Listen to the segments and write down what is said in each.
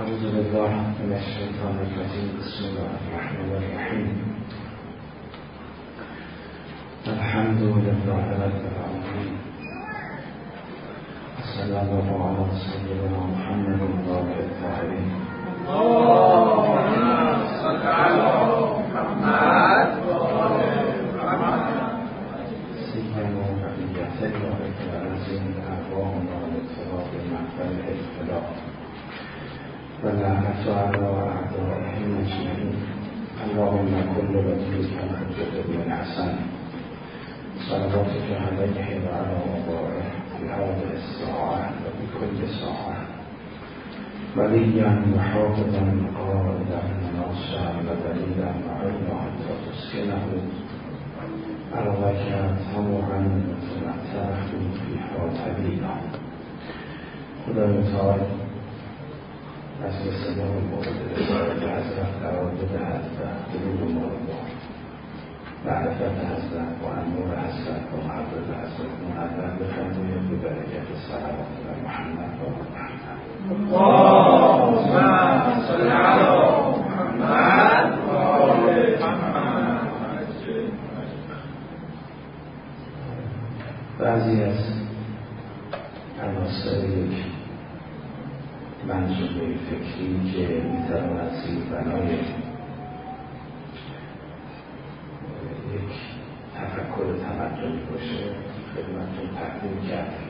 أعوذ بالله من الشيطان الرجيم. بسم الله الرحمن الرحيم. الحمد لله رب العالمين، صلى الله على سيدنا محمد وآله الطاهرين. اللهم صل على محمد وآل محمد. سيدنا بقية الله العظيم أرواحنا لاتفاق محفل الاختلاف ولعنة على أعدائهم أجمعين. اللهم كل وليك الحجة بن حسن صلواتك عليه وعلى آبائه في هذه الساعة وفي كل ساعة وليا وحافظا قائدا ناصرا ودليلا وعينا حتى تسكنه أرضك طوعا وتمتعه فيها طويلا. خدا متعال از رسالة مورد رسالة حضرت قرار بدهد و حدود مورد معرفت حضرت و انوار حضرت و محبت حضرت مهدن بفرمایید به برکت صلوات بر محمد و محمد. اللهم صل علی محمد و آل محمد. بعضی از عناصر یک منظومه فکری که میتواند زیربنای یک تفکر تمدنی باشه خدمتتون تقدیم کردیم.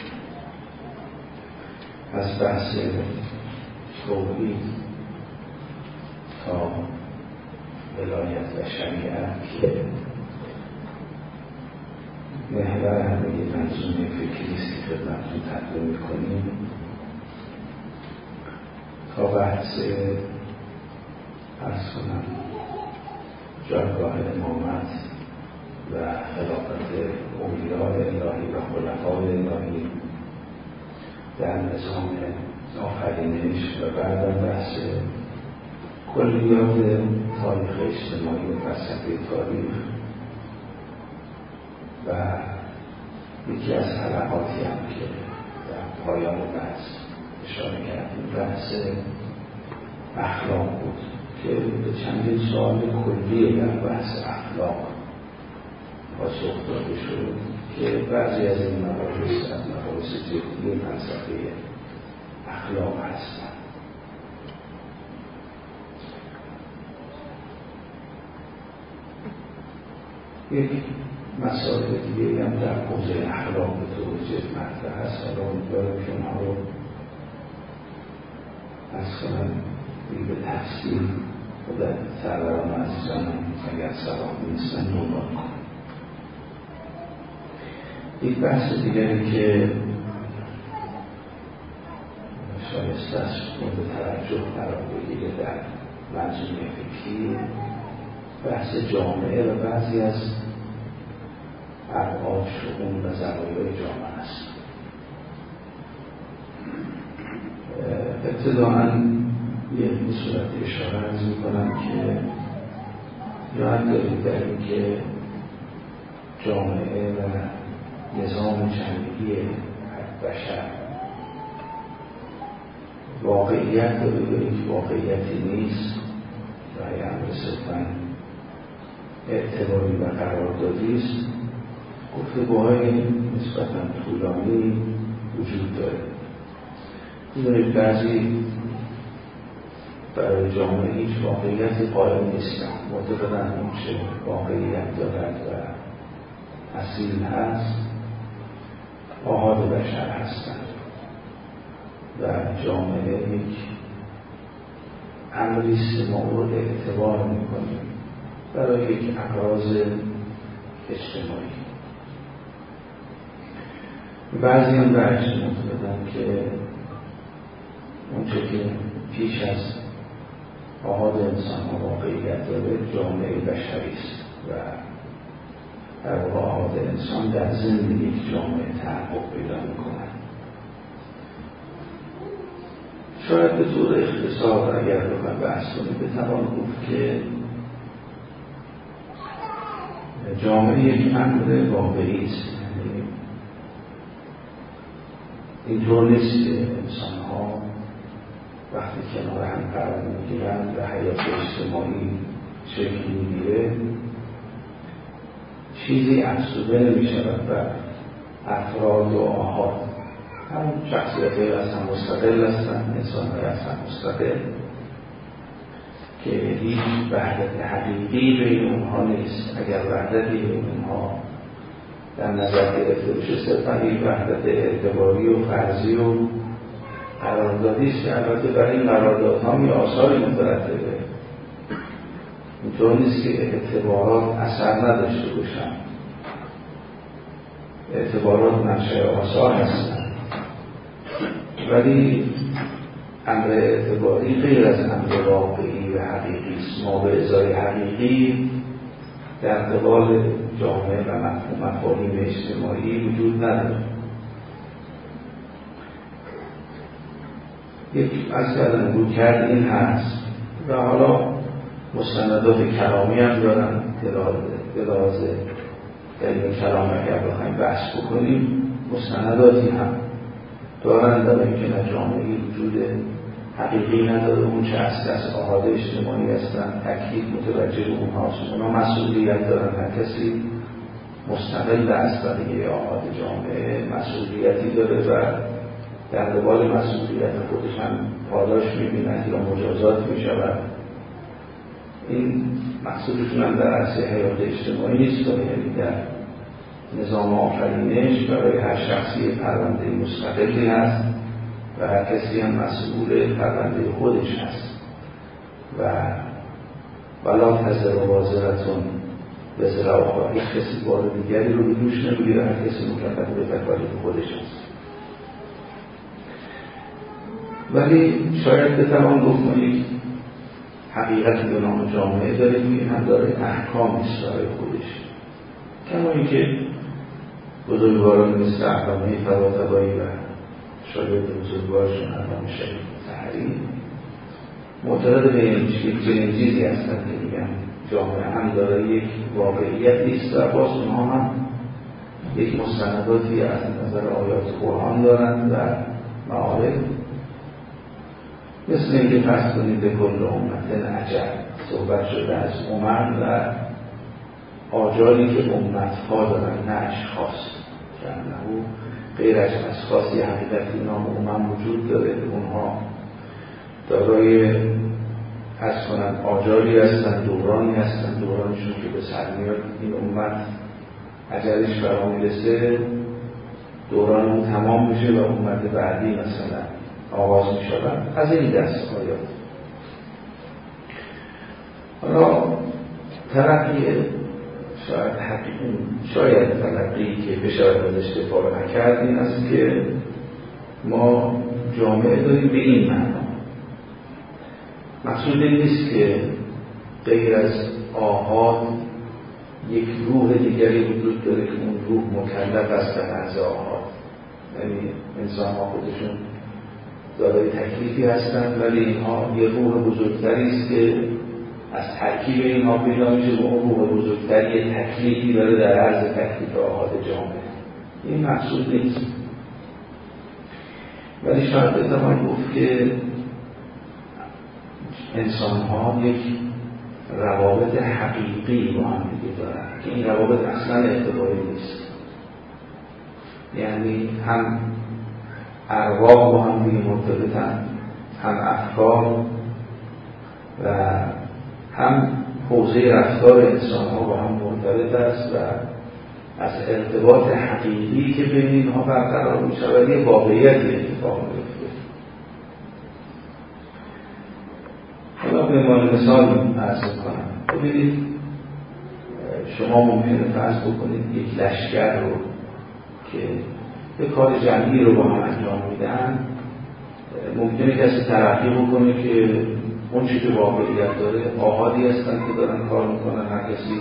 از بحث توحید تا ولایت و شریعت که محور همه منظومه فکری است که خدمتتون تقدیم میکنیم، تا بحث عرض کنم جایگاه امامت و خلافت اولیاء الهی و خلفای الهی در نظام آفرینش و بعد بحث کلیات تاریخ اجتماعی و فلسفه تاریخ و یکی از حلقاتی هم که در پایان بحث اشاره کردیم بحث اخلاق بود که به چندین سوال کلی در بحث اخلاق پاسخ داده شد که بعضی از این مباحث از مباحث جدی فلسفه اخلاق هستند. یک مسائل دیگه هم در حوزه اخلاق به طور جد مطرح هست. حالا امیدوارم که اونها رو از کنم به تفصیل و در سروران عزیزان اگر سلام نیستن دنبال کنم. یک بحث دیگری که شایسته است مورد توجه قرار بگیره در منظومه فکری بحث جامعه و بعضی از ابعاد شؤون و زوایای جامعه است. ابتداءً یک صورت اشاره عرض می‌کنم که یاد دارید در این که جامعه و نظام جمعی بشر واقعیت داره یا یک واقعیتی نیست و یه امر صرفاً اعتباری و قراردادی است. گفتگوهای نسبتاً طولانی وجود داره. می‌دونید بعضی برای جامعه هیچ واقعیتی قائل نیستن، معتقدن اون چه واقعیت دارد و اصیل هست آحاد بشر هستند و جامعه یک امریست ما مورد اعتبار میکنیم برای یک اغراض اجتماعی. بعضی هم برعکس معتقدن که اونچه که پیش از آحاد انسان ها واقعیت داره جامعه بشری است و در واقع آحاد انسان در ضمن یک جامعه تحقق پیدا می‌کند. شاید به طور اختصار اگر بخوایم بحث کنیم بتوان گفت که جامعه یک امر واقعی است. اینطور نیست که انسان ها وقتی کنار هم قرار میگیرن و حیات اجتماعی شکل میگیره چیزی افزوده نمیشود بر افراد و آحاد. همون شخصیت‌های هستن مستقل هستن، انسان‌های هستن مستقل که هیچ وحدت حقیقی بین اونها نیست. اگر وحدتی بین اونها در نظر گرفته بشه صرفا یک وحدت اعتباری و فرضی و قراردادی است که البته برای این قراردادها یه آثاری مترتبه. اینطور نیست که اعتبارات اثر نداشته باشن. اعتبارات منشأ آثار هستن، ولی امر اعتباری غیر از امر واقعی و حقیقی است. ما به ازای حقیقی در قبال جامعه و مفاهیم اجتماعی وجود نداره. یک از کردن بود کرد این هست و حالا مستندات کلامی هم دارن. دلاز علم کلام اگر بخوایم بحث بکنیم مستنداتی هم دارن در اینکه نه جامعه‌ای وجود حقیقی نداره. اون چه از آحاد اجتماعی هستن تکلیف متوجه اونهاست. اونا مسئولیت دارن. هر کسی مستقل از بقیه آحاد جامعه مسئولیتی داره و در قبال مسئولیت خودش هم پاداش می‌بینند یا مجازات می‌شود. این مقصودشون هم در عرصه حیات اجتماعی نیست، یعنی در نظام آفرینش برای هر شخصی پرونده مستقلی هست و هر کسی هم مسئول پرونده خودش هست و ولا تزر و وازرتون وزر اخرى. هیچ کسی بار دیگری رو به دوش نمیگیره. هر کسی مکلف به تکالیف خودش هست. ولی شاید بتوان گفت ما یک حقیقتی به نام جامعه داریم که این هم داره احکامی است برای خودش، کما اینکه بزرگواران مثل علامه طباطبایی و شاید بزرگوارشون علامه شریف طحری معتقد به این چیزی هستن که میگن جامعه هم داره یک واقعیت نیست و باز اونها هم یک مستنداتی از نظر آیات قرآن دارند و معارف، مثل اینکه فرض کنید به کل امت عجب صحبت شده از امم و آجالی که امتها دارن نه اشخاص، یعنی غیر از اشخاصی حقیقتی نام امم وجود داره. اونها دارای از کنن آجالی هستن، دورانی هستن، دورانشون که به سر میاد این امت اجلش فرا میرسه دوران اون تمام میشه و امت بعدی مثلا آغاز می شدن. از این دست آیات. حالا ترقی شاید ترقی که بشاید از استفاده نکرد این است که ما جامعه داریم به این معنا. مقصود این نیست که غیر از آحاد یک روح دیگری وجود داره که اون روح مکلف است به نزد آحاد. یعنی انسان ها خودشون دارای تکلیفی هستند، ولی اینها یه روح بزرگتری است که از ترکیب اینها پیدا میشه و اون روح بزرگتری تکلیفی داره در عرض تکلیف آحاد جامعه. این مقصود نیست، ولی شاید بتوان گفت که انسان ها یک روابط حقیقی با هم دیگه دارن که این روابط اصلا اعتباری نیست. یعنی هم ارواح با هم دیگه مرتبطن، هم افکار و هم حوزه رفتار انسان ها با هم مرتبط است و از ارتباط حقیقی که بین اینها برقرار می شود یه واقعیتی اتفاق میفته. حالا به عنوان مثال عرض کنم، ببینید شما ممکنه فرض بکنید یک لشکر رو که به کار جمعی رو با هم انجام میدن، ممکنه کسی ترقی بکنه که اون چی که واقعیت داره آحادی هستن که دارن کار میکنن، هر کسی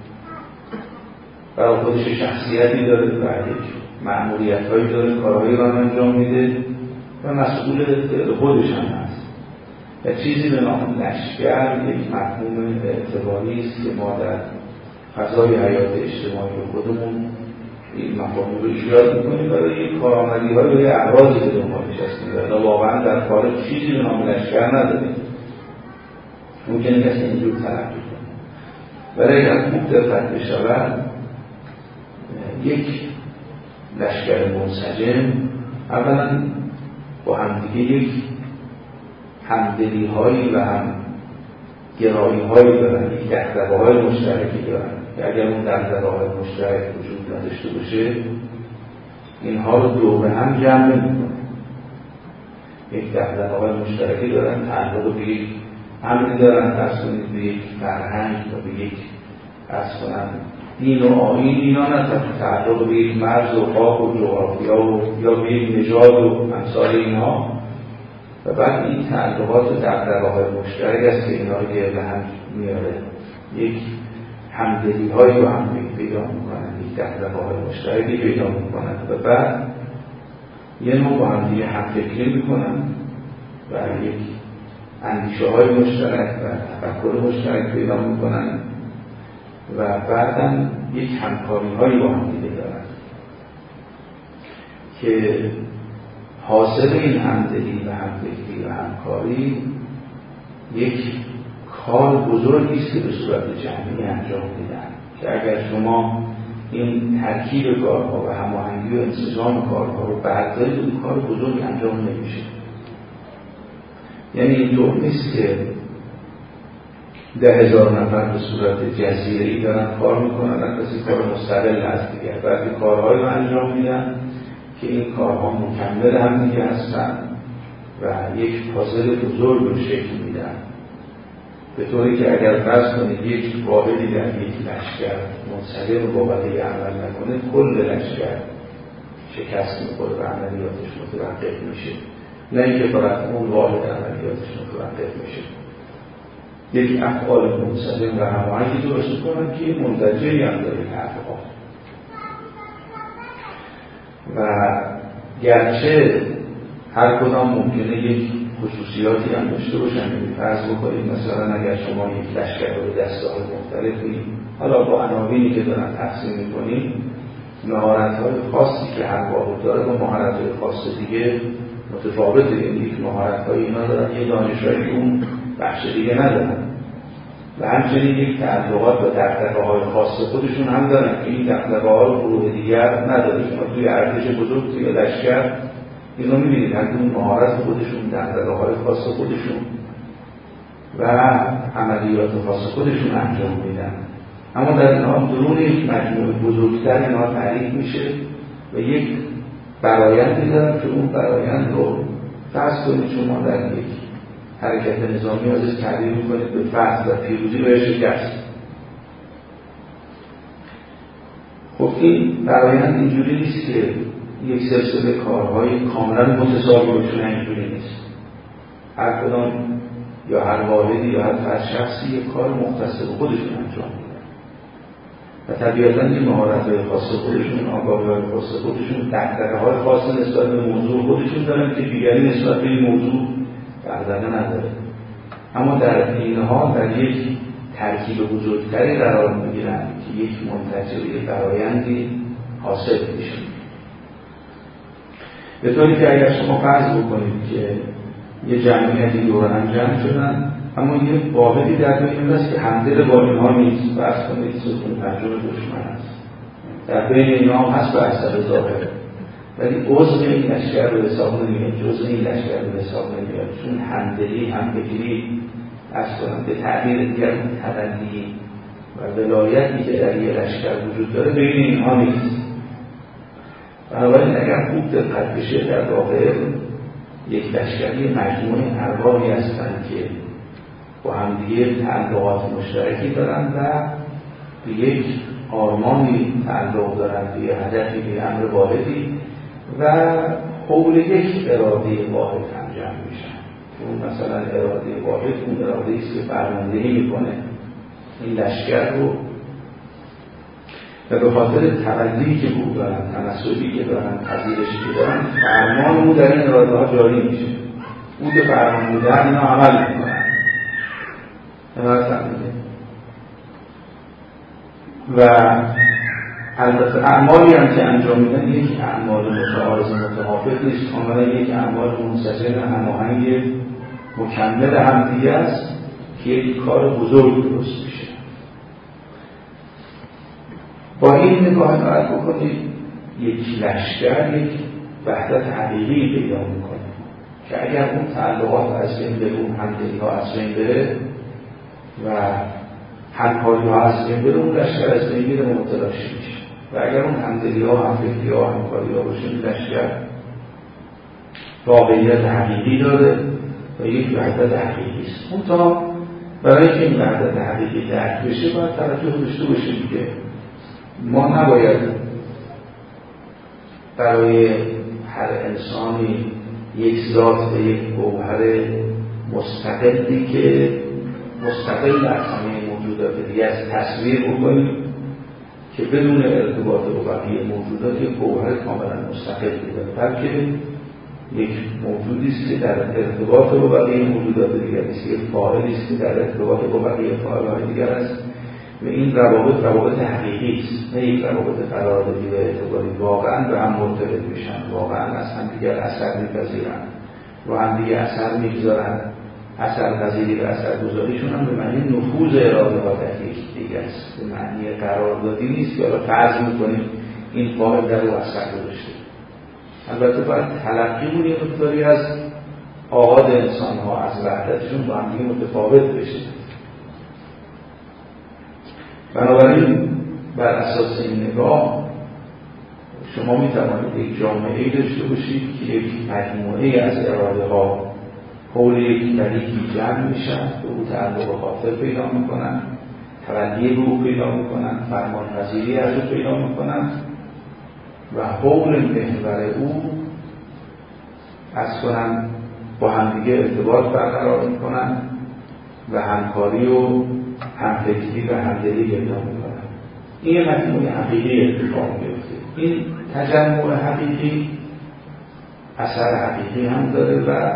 برای خودش شخصیتی داره و مأموریت هایی داره، کارهایی رو انجام میده و مسئول خودش هم هست. و چیزی به نام لشکر یک مفهوم اعتباری است که ما در فضای حیات اجتماعی خودمون این مفاهیم رو ایجاد میکنیم برای یک کارآمدی های به اعراضی به دنبالش هستیم و واقعا در کار چیزی به نام لشکر نداریم. ممکنه کسی اینجور تلقی کنه. برای اگر خوب دقت بشود یک لشکر منسجم اولا با همدیگه یک همدلی هایی و هم گرایی هایی دارن، یک دغدغه های مشترکی دارن که اگر اون دغدغه های مشترک وجود نداشته باشه اینها رو دور هم جمع نمی‌کنه. یک دغدغه های مشترکی دارن، تعلق به یک امری دارن، فرض کنید به یک فرهنگ و به یک دین و آیین، اینا نه تعلق به یک مرز و خاک و جغرافیا و یا به یک نژاد و امثال اینها. و بعد این تعلقات و دغدغه‌های مشترک است که اینا رو گرد هم میاره، یک همدلی هایی با هم پیدا میکنن، یک دغدغه‌های مشترکی پیدا میکنن و بعد یه نوع با هم دیگه همفکری میکنن و یک اندیشه های مشترک و تفکر مشترک پیدا میکنن و بعداً یک همکاری هایی با هم دیگه دارن که حاصل این همدلی و همفکری و همکاری یک کار بزرگی است که به صورت جمعی انجام میدن که اگر شما این ترکیب کارها و هماهنگی و انسجام کارها رو بردارید این کار بزرگی انجام نمیشه. یعنی اینطور نیست که 10,000 نفر به صورت جزیره‌ای دارن کار میکنن و کسی کار مستقل از دیگر، بلکه کارهایی رو انجام میدن که این کارها مکمل هم دیگه هستن و یک پازل بزرگ رو شکل میدن، به طوری که اگر فرض کنید یک واحدی در یک لشکر منسجم با بقیه عمل نکنه کل لشکر شکست میخوره و عملیاتش متوقف میشه، نه اینکه فقط اون واحد عملیاتش متوقف میشه. یک افعال منسجم و هماهنگی درست کنن که منتجعی هم داره این افعال و گرچه هر کدام ممکنه یک خصوصیاتی هم داشته باشن. فرض بکنید مثلا اگر شما یک لشکر رو به دسته‌های مختلفی حالا با عناوینی که دارن تقسیم می‌کنید، مهارت‌های خاصی که هر واحد داره با مهارت‌های خاص دیگه متفاوته. یعنی یک مهارت‌های اینا دارن یه دانشگاهی که اون بخش دیگه ندارن و همچنین یک تعلقات و دغدغه‌های خاص خودشون هم دارن که این دغدغه‌ها رو گروه دیگر نداره. شما توی ارتش بزرگ توی لشکر اینو می‌بینید هر کدوم مهارت خودشون، دغدغه‌های خاص خودشون و عملیات خاص خودشون انجام میدن، اما در این حال درون یک مجموعه بزرگتر اینا تعریف میشه و یک برآیندی دارن که اون برآیند رو فرض کنید شما در یک حرکت نظامی ازش تعبیر میکنید به فتح و پیروزی و شکست. خب این برآیند اینجوری نیست که یک سلسله کارهای کاملا متساوی باشن، اینجوری نیست. هر کدام یا هر واحدی یا هر شخصی یک کار مختص به خودشون انجام میدن و طبیعتاً این مهارت‌های خاص خودشون، آگاهی‌های خاص خودشون، دغدغه‌های خاص نسبت به موضوع خودشون دارن که دیگری نسبت به این موضوع دغدغه نداره، اما در این حال در یک ترکیب بزرگتری قرار میگیرن که یک منتجع فرآیندی حاصل میشه. به طوری که اگر شما فرض بکنید که یه جمعیتی دور هم جمع شدن اما یه واحدی در بین هست که همدل با اینها نیست، فرض کنید ستون پنجم دشمن است، در بین اینها هم هست به اثر ظاهر، ولی عضو این لشکر به حساب نمیاد، جزء این لشکر به حساب نمیاد، چون همدلی، همفکری اصلا به تعبیر دیگر تبعی و ولایتی که در یه لشکر وجود داره بین اینها نیست. بنابراین اگر خوب دقت بشه در واقع یک لشکری مجموعه ارواحی هستند که با همدیگه تعلقات مشترکی دارند و به یک آرمانی تعلق دارند، به هدفی، به امر واحدی و حول یک اراده واحد هم جمع میشن. اون مثلا اراده واحد اون اراده است که فرماندهی میکنه این لشکر رو و به خاطر تبدیلی که بود دارن، تناسبی که دارن، پذیرشی که دارن، فرمان اون در این اراده ها جاری میشه. اون که فرمان بودن اینا عمل میکنن. و البته اعمالی هم که انجام میدن یک اعمال متعارض متفاوت نیست، کاملا یک اعمال منسجم هماهنگ مکمل همدیگه است که یک کار بزرگ درست میشه. با این نگاه نگاه بکنید یک لشکر یک وحدت حقیقی پیدا میکنه که اگر اون تعلقات از بین بره، اون همدلی ها از بین بره و همکاری ها از بین بره، اون لشکر از بین میره و متلاشی میشه. و اگر اون همدلی ها، همفکری ها، همکاری ها باشه، این لشکر واقعیت حقیقی داره و یک وحدت حقیقی است. اون تا برای که این وحدت حقیقی درک بشه باید توجه داشته باشیم که ما نباید برای هر انسانی یک ذات و یک گوهر مستقلی که مستقل در همه موجودات دیگه از تصویر بکنیم که بدون ارتباط با بقیه موجودات یک گوهر کاملا مستقلی داره، بلکه یک موجودی است که در ارتباط با بقیه موجودات دیگر است، یک فاعلی است که در ارتباط با بقیه فاعل‌های دیگر است و این روابط حقیقی است، نه یک روابط قراردادی و اعتباری. واقعا به هم مرتبط میشن، واقعا از هم دیگر اثر میپذیرن و هم دیگر اثر میگذارن. اثر پذیری و اثر گذاریشون هم به معنی نفوذ اراده ها در یک دیگه است، به معنی قراردادی نیست که حالا فرض میکنیم این فاعل در او اثر گذاشته. البته باید تلقیمون یه مقداری از آغاز انسان ها از وحدتشون با هم دیگه متفاوت بشه. بنابراین بر اساس این نگاه شما می توانید یک جامعه‌ای داشته باشید که یک مجموعه از اراده ها حول یک ملیکی جمع میشن، به او تعلق خاطر پیدا میکنن، تولی به او پیدا میکنن، فرمانپذیری از او پیدا میکنن و حول محور او از کنن با همدیگه ارتباط برقرار میکنن و همکاری و همفکری و همدلی پیدا میکنن. این مجموعه حقیقی اتفاق میفته. این تجمع حقیقی اثر حقیقی هم داره و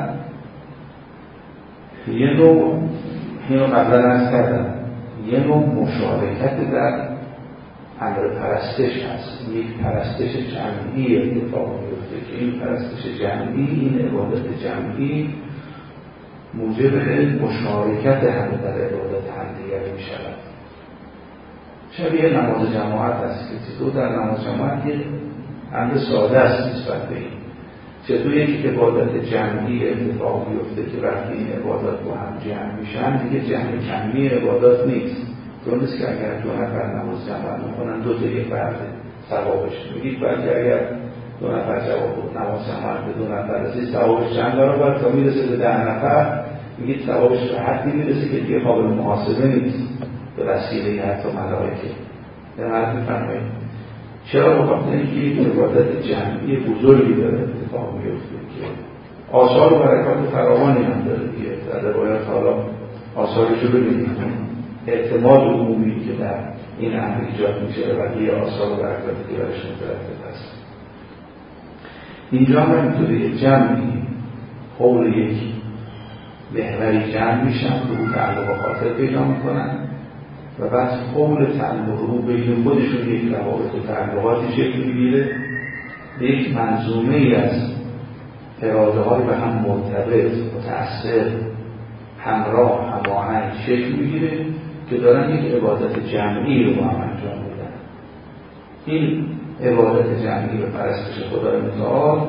یه نوع، اینو قبلا عرض کردم، یه نوع مشارکت در امر پرستش هست. یک پرستش جمعی اتفاق میفته که این پرستش جمعی، این عبادت جمعی موجب مشارکت همه در عبادت همدیگر می شود. شبیه نماز جماعت است که چطور در نماز جماعت یه امر ساده است نسبت به این، چطور یک عبادت جمعی اتفاق بیفته که وقتی این عبادات با هم جمع میشن دیگه جمع کمی عبادات نیست. درست که اگر دو نفر نماز جمع میکنن دو تا یک فرد ثوابش میگید، بلکه اگر دو نفر نماز جمع به دو نفر رسید ثوابش چند برابر تا میرسه به 10 نفر میگید ثوابش به حدی میرسه که دیگه قابل محاسبه نیست به وسیله حتی ملائکه. در حد میفرمایید چرا؟ بخاطر اینکه یک عبادت جمعی بزرگی داره اتفاق میفته که آثار و برکات فراوانی هم داره دیگه. در روایات حالا آثارش رو ببینید، اعتماد عمومی که در این امر ایجاد میشه و یه آثار و برکاتی که برش مترتب هست. اینجا هم اینطوری یک جمعی حول یک محوری جمع میشن، به او تعلق خاطر پیدا میکنن و بعد حول تعلق او بین خودشون یک روابط و تعلقاتی شکل میگیره، یک منظومه ای از اراده های به هم مرتبط، متأثر، همراه، هماهنگ شکل میگیره که دارن یک عبادت جمعی رو با هم انجام میدن. این عبادت جمعی و پرستش خدای متعال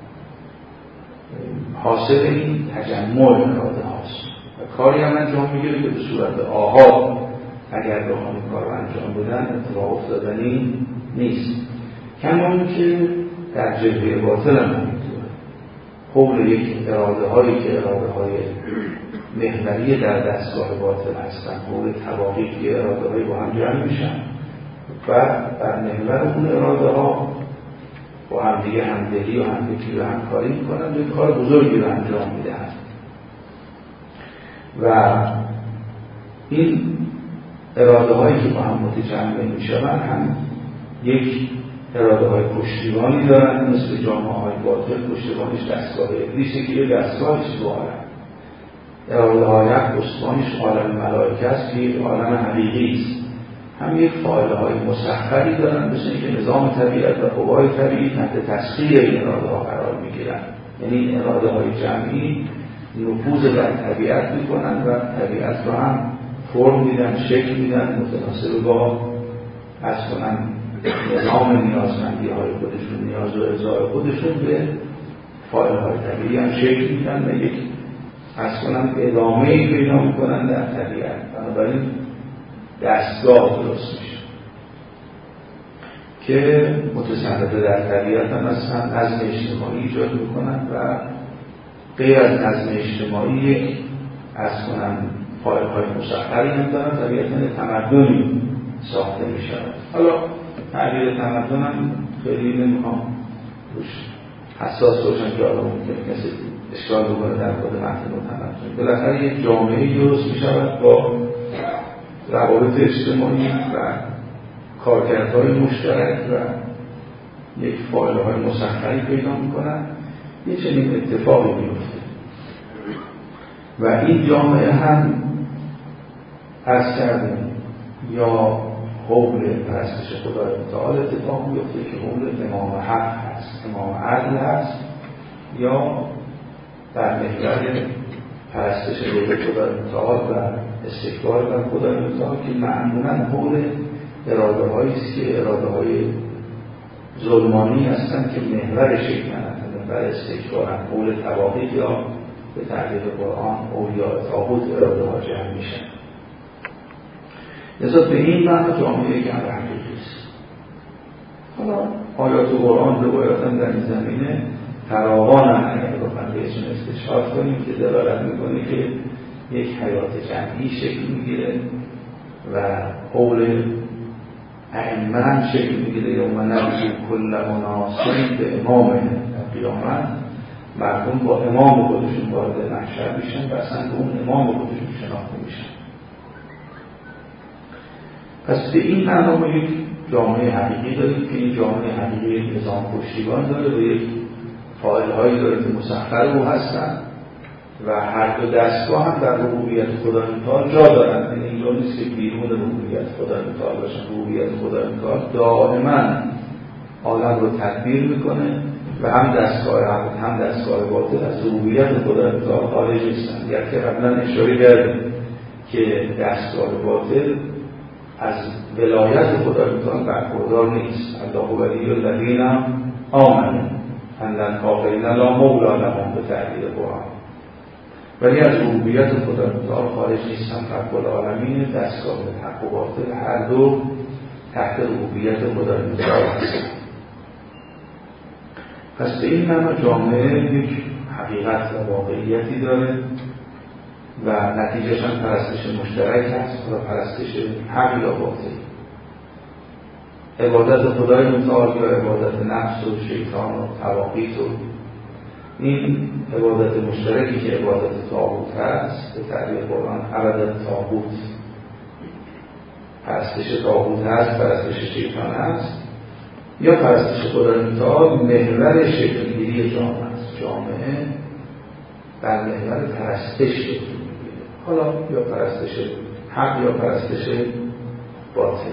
حاصل این تجمع اراده هاست و کاری هم انجام میگیره که به صورت آحاد اگر بخوام این کار رو انجام بدن اتفاق افتادنی نیست. کما که در جبهه باطل هم همینطوره، حول یک اراده هایی که اراده های محوری در دستگاه باطل هستن، حول تواقیف که اراده هایی با هم جمع میشن و در محور اون اراده ها با هم دیگه همدلی و همفکری و همکاری میکنن و یک کار بزرگی رو انجام میدن و این اراده هایی که با هم متجمع میشوند هم یک اراده های پشتیبانی دارن، مثل جامعه های باطل پشتیبانش دستگاه ابلیسه که یه دستگاهش تو عالم، اراده های استوانش عالم ملائکه است که یک عالم حقیقی است هم یک فاعله های مسخری دارن، مثل اینکه نظام طبیعت و قوای طبیعی تحت تسخیر این اراده ها قرار میگیرن. یعنی این اراده های جمعی نفوذ در طبیعت میکنن و طبیعت رو هم فرم میدن، شکل میدن متناسب با از کنن نظام نیازمندی های خودشون، نیاز و ارضای خودشون به فاعله های طبیعی هم شکل میدن و یک از کنن ادامه‌ای پیدا میکنن در طبیعت. بنابراین دستگاه درست میشه که متصرفه در طبیعت هم اصلا نظم اجتماعی ایجاد میکنن و غیر از نظم اجتماعی یک از کنن فاعله های مسخری هم دارن. طبیعتا تمدنی ساخته میشود. حالا تعبیر تمدن هم خیلی نمیخوام روش حساس باشم که حالا ممکنه کسی اشکال بکنه در خود متن و تمدن. بالاخره یک جامعه درست میشود با روابط اجتماعی و کارکردهای مشترک و یک فاعله های مسخری پیدا میکنن. یه چنین اتفاقی میفته و این جامعه هم عرض کردیم یا حول پرستش خدای متعال اتفاق میفته که حول امام حق هست، امام عدل هست، یا در محور پرستش غیر خدای متعال و استکبار بر خدای متعال که معمولاً حول اراده هایی است که اراده های ظلمانی هستند که محور شکلند، محور استکبارند، حول طواغیت یا به تعبیر قرآن اولیاء طاغوت اراده ها جمع میشن. لذا به این معنی جامعه یک امر حقیقی است. حالا آیات قرآن روایات هم در این زمینه فراوان هم اگر بخواهیم بهشون استشهاد کنیم که دلالت میکنه که یک حیات جمعی شکل میگیره و حول ائمه هم شکل میگیره. یوم ندعو کل اناس به امامه، در قیامت مردم با امام خودشون وارد محشر میشن و اصلا به اون امام خودشون شناخته میشن. پس به این معنی ما یک جامعه حقیقی داریم که این جامعه حقیقی یک نظام پشتیبان داره و یک فاعل هایی داره که مسخر او هستن و هر دو دستگاه هم در ربوبیت خدای متعال جا دارن. یعنی اینجا نیست که بیرون ربوبیت خدای متعال باشن. ربوبیت خدای متعال دائما عالم رو تدبیر میکنه و هم دستگاه حق هم دستگاه باطل از ربوبیت خدای متعال خارج نیستن. یک که قبلا اشاره کردیم که دستگاه باطل از ولایت خدای متعال برخوردار نیست. الله ولی الذین آمنوا ان الکافرین لا مولی لهم به تعبیر قرآن. ولی از ربوبیت خدای متعال خارج نیستن. رب العالمین، دستگاه حق و باطل هر دو تحت ربوبیت خدای متعال هستند. پس به این معنی جامعه یک حقیقت و واقعیتی داره و نتیجهش هم پرستش مشترک هست و پرستش حق یا باطل. عبادت خدای متعال یا عبادت نفس و شیطان و طواغیت و این عبادت مشترکی که عبادت طاغوت هست به تعبیر قرآن عبادت طاغوت، پرستش طاغوت هست، پرستش شیطان هست، یا پرستش خدای متعال محور شکلگیری جامعه است. جامعه بر محور پرستش شکل میگیره، حالا یا پرستش حق یا پرستش باطل.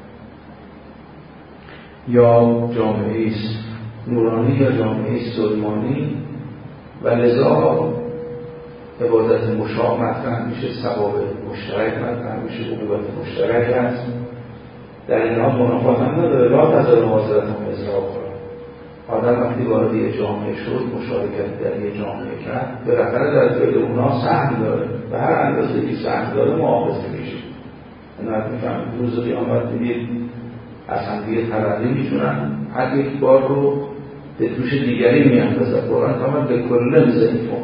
یا جامعه است نورانی یا جامعه است ظلمانی و لذا عبادت مشابه مطرح میشه، ثواب مشترک مطرح میشه، عقوبت مشترک هست. در این حال منافات هم نداره. لا تزال معاذرت هم اصلاح کنه. آدم وقتی وارد یه جامعه شد، مشارکت در یه جامعه کرد، بالاخره در فعل اونا سهم داره و هر اندازه که سهم داره مؤاخذه میشه. اینا میفهمید روز قیامت میدید از هم دیگه تبرئه میشونن، هر یک بار رو به دوش دیگری میاندازه. قرآن تمام به کل زیفون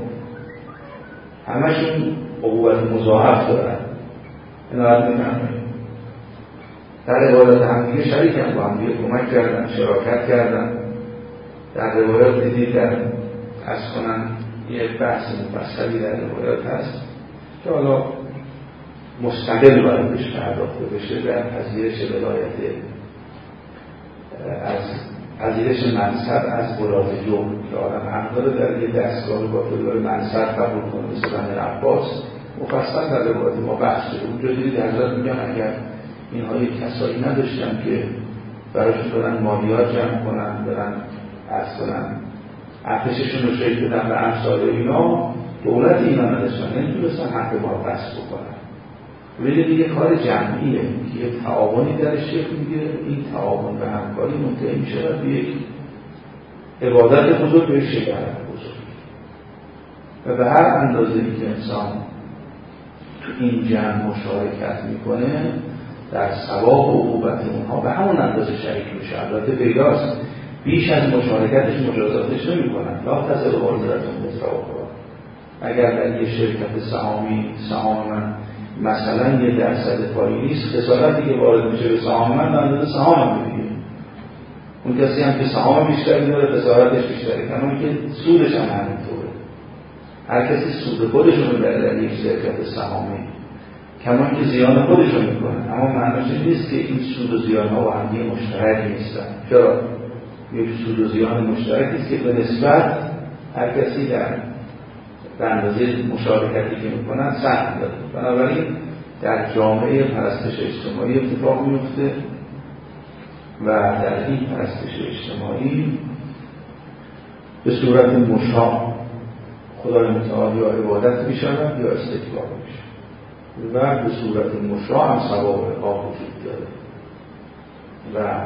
همشون عقوبت مضاعف دارن. اینا میفهمید در عبادت همدیگه شریک هم با همدیگه کمک کردن، شراکت کردن. در روایات دیدید در از کنن یه بحث مفصلی در روایات هست که حالا مستقل باید بهش پرداخته بشه در پذیرش ولایت، از پذیرش منصب از ولایت جمع که آدم حق داره در یه دستگاه باطل منصب قبول کنه. مثل بنی عباس مفصل در روایات ما بحث شده. اونجا دیدید حضرت میگن اگر اینها یک کسایی نداشتن که براشون برن مالیات جمع کنن، برن عرض کنن ارتششون رو شکل بدن به امثال اینا. دولت اینا نداشتن، نمیتونستن حق ما رو غصب بکنن. ولی دیگه کار جمعیه که یک تعاونی درش شکل میگیره. این تعاون به همکاری منتهی میشه به یک عبادت بزرگ، به یک شکایت بزرگ. و به هر اندازه‌ای که انسان تو این جمع مشارکت میکنه در ثواب و عقوبت اونها به همون اندازه شریک میشه. البته پیداست بیش از مشارکتش مجازاتش نمیکنن. لا تصل والدتون مثل اخرى. اگر در یه شرکت سهام من مثلا 1% پایی نیست، خسارتی که وارد میشه به سهام من اندازه سهامم میگیره. اون کسی هم که سهام بیشتری داره خسارتش بیشتره، کما که سودش هم همینطوره. هر کسی سود خودش رو میبره در یک شرکت سهامی، کما که زیان خودش رو میکنه. اما معناش نیست که این سود و زیان ها با هم دیگه مشترک نیستن. چرا؟ یک سود و زیان مشترکی است که به نسبت هر کسی در اندازه مشارکتی که میکنن سهم داره. بنابراین در جامعه پرستش اجتماعی اتفاق میفته و در این پرستش اجتماعی به صورت مشاع خدای متعال یا عبادت میشود یا استکبار میشه و به صورت مشاع هم ثواب عقاب وجود داره و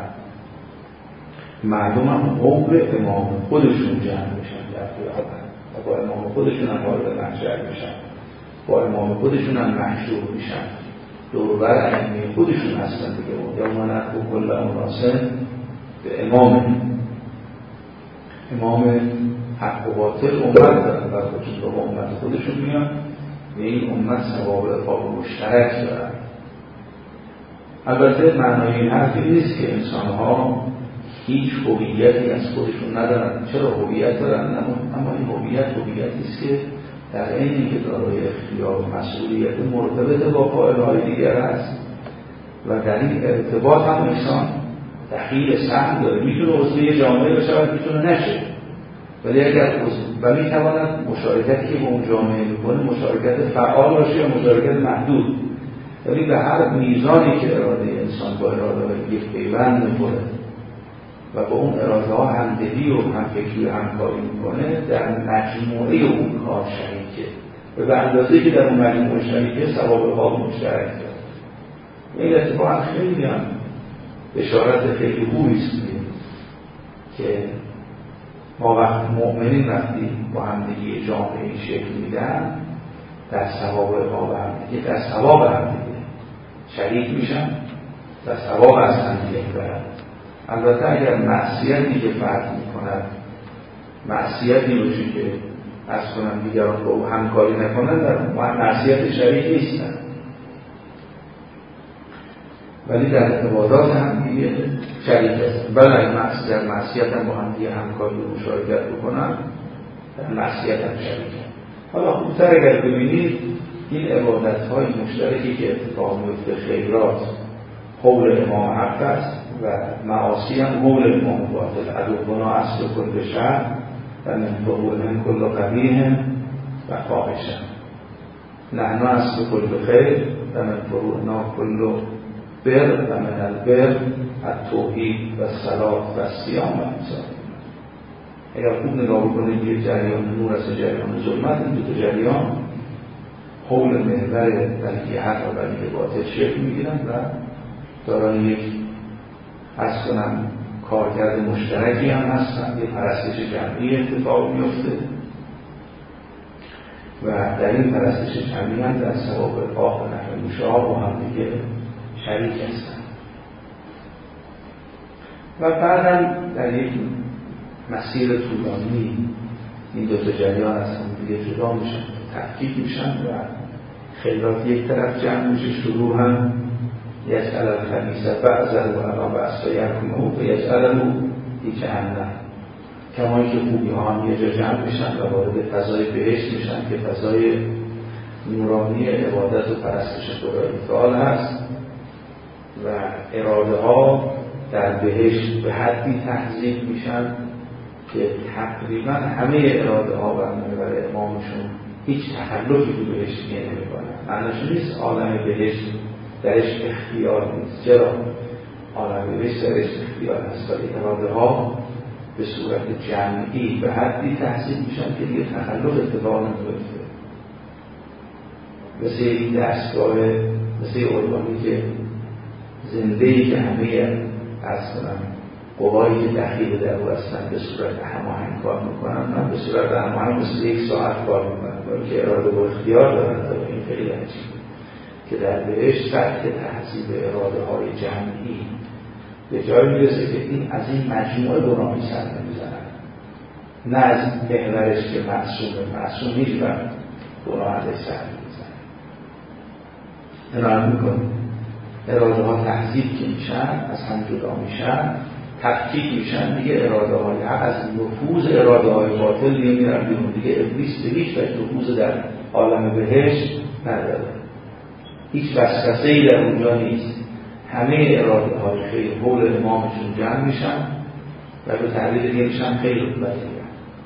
مردم هم قوم امام خودشون جمع میشن در خلافت و با امام خودشون هم وارد محشر میشن، با امام خودشون هم محشور میشن، دوربر ائمه خودشون هستن دیگه. یا ما ندعو کل اناس به امام حق و باطل امت دارن و خودشون با امت خودشون میان و این امت ثواب عقاب مشترک دارن. البته معنای این حرفی نیست که انسان‌ها هیچ هویتی از خودشون ندارن. چرا هویت دارن؟ اما این هویتی است که در عین که دارای اختیار و مسئولیت مرتبط با فاعل‌های دیگر است و در این ارتباط هم انسان دخیل سهم داره. میتونه عضو یه جامعه بشه و میتونه نشه، ولی اگر و میتواند مشارکتی که با اون جامعه میکنه مشارکت فعال باشه یا مشارکت محدود، ولی به هر میزانی که اراده انسان با اراده یک پیوند میکنه و با اون اراده ها همدلی و همفکری و همکاری میکنه در مجموعه اون کار شریکه و به اندازه‌ای که در اون مجموعه شریکه ثواب عقاب مشترک داره. این اتفاقا خیلی هم اشارت خیلی خوبی است که ما وقت مؤمنین وقتی با همدیگه جامعه شکل میدن در ثواب عقاب همدیگه در ثواب همدیگه شریک میشن، در ثواب از همدیگه میبرن. البته اگر معصیتی که فرد میکند معصیتی باشه که از کنم دیگران با او همکاری نکنن در معصیت شریک نیستن، ولی در ارتباطات هم دیگه شریک هستن. بله در معصیت هم با هم دیگه همکاری و مشارکت بکنن در معصیت هم شریک هستن. حالا خوبتر اگر ببینید این عبادت های مشترکی که اتفاق میفته، خیرات قول امام حق است و معاصی هم قول امام باطل. عدونا اصل کل شر و من فروعهم کل قبیح و فاحشه، نحن اصل کل خیر و من فروعنا کل بر و من البر التوحید و الصلاة و الصیام و امثال. اگر خوب نگاه بکنید یک جریان نور از جریان ظلمت، این دو جریان قول محور ولی حق و ولی باطل شکل میگیرن و دارن یک از کنم کارکرد مشترکی هم هستن، یک پرستش جمعی اتفاق میفته و در این پرستش جمعی هم در ثواب عقاب و نفع مشاع با هم دیگه شریک هستن. و بعدم در یک مسیر طولانی این دو تا جریان از هم دیگه جدا میشن، تفکیک میشن و خیرات یک طرف جمع میشه، شروع هم یجعل الخبیث بعضه علی بعض یکونه و یجعله فی جهنم. کما که خوبی ها هم یه جا جمع میشن و وارد فضای بهشت میشن که فضای نورانی عبادت و پرستش خدای متعال هست و اراده ها در بهشت به حدی تهذیب میشن که تقریبا همه اراده ها بر محور امامشون هیچ تخلفی تو بهشت نمیکنن. معنیش نیست عالم بهشت درش اختیار نیست. چرا؟ عالم بهشت درش اختیار هست، ولی اراده ها به صورت جمعی به حدی تحصیل میشن که دیگه تخلف اتفاق نمیفته. مثل این دستگاه، مثل ارگانی که زنده‌ای که همه قوایی که دخیل در او هستن به صورت هماهنگ کار میکنن. من به صورت هماهنگ مثل 1 ساعت کار میکنم، ولی که اراده و اختیار دارن. این خیلی عجیبه که در بهشت سطح تهذیب اراده های جمعی به جایی میرسه که این از این مجموعه گناهی سر نمیزنن، نه از محورش که معصوم هیچ وقت گناه ازش سر نمیزنن. عنایت میکنیم اراده ها تهذیب که میشن، از هم جدا میشن، تفکیک میشن، دیگه اراده های حق از نفوذ اراده های باطل میرن بیرون. دیگه ابلیس به هیچ وجه نفوذ در عالم بهشت نداره، هیچ وسوسه‌ای در اونجا نیست. همه اراده های خیر حول امامشون جمع میشن و به تعبیر دیگه میشن خیر وزیرن.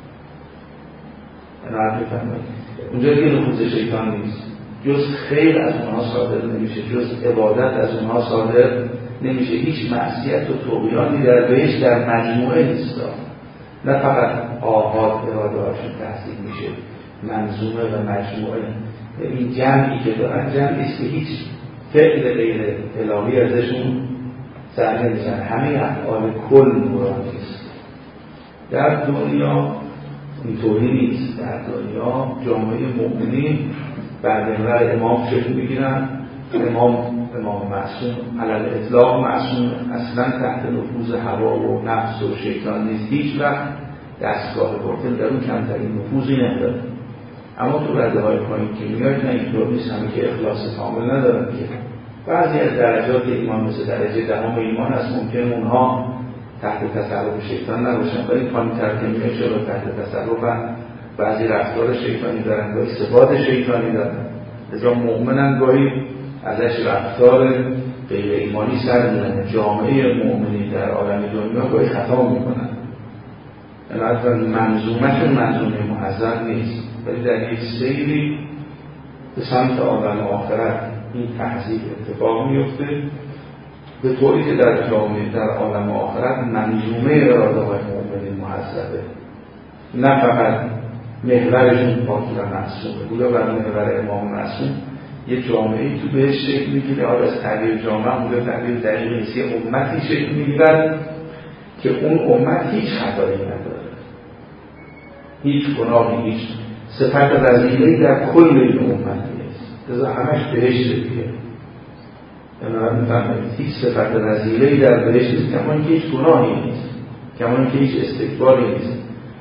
عنایت میفرمایید اونجا که نفوذ شیطان نیست، جز خیر از اونها صادر نمیشه، جز عبادت از اونها صادر نمیشه. هیچ معصیت و طغیانی در بهشت در مجموعه نیست، نه فقط آحاد اراده هاشون تحصیل میشه، منظومه و مجموعه. این جمعی که دارن جمعی است که هیچ فعل غیر الهی ازشون سر نمیزن، همه افعال کل نورانی است. در دنیا اینطوری نیست. در دنیا جامعه مؤمنین بر محور امام شکل میگیرن. امام معصوم علل اطلاق معصوم، اصلا تحت نفوذ هوا و نفس و شیطان نیست، هیچ وقت دستگاه باطل در اون کمترین نفوذی نداره. اما تو رده های پایین که میاد نه اینطور نیست، همه که اخلاص کامل ندارن که بعضی از درجات ایمان مثل درجه دهم ایمان هست ممکن اونها تحت تصرف شیطان نباشن، ولی پایین‌تر که میاد چرا تحت تصرف بعضی رفتار شیطانی دارن، گاهی صفات شیطانی دارن. لذا مؤمنن گاهی ازش رفتار غیر ایمانی سر میزنه. جامعه مؤمنی در عالم دنیا گاهی خطا میکنن، یعنی منظومه‌شون منظومه محضر نیست، ولی در یک سیری به سمت عالم آخرت این تهذیب اتفاق میفته، به طوری که در جامعه در عالم آخرت منظومه اراده های مؤمنین محذبه، نه فقط محورشون پاک و معصومه. بودا بر محور امام معصوم یه جامعه تو بهش شکل میگیره. آره از تعبیر جامعه بودا تعبیر دقیق نیست، یه امتی شکل میگیرد که اون امت هیچ خطایی نداره، هیچ گناهی، هیچ صفت رذیله‌ای در کل این امت نیست. لذا همش بهشت دیگه. یعنی میفهمید هیچ صفت رذیله‌ای در بهشت نیست، کما اینکه هیچ گناهی نیست، کما اینکه هیچ استکباری نیست.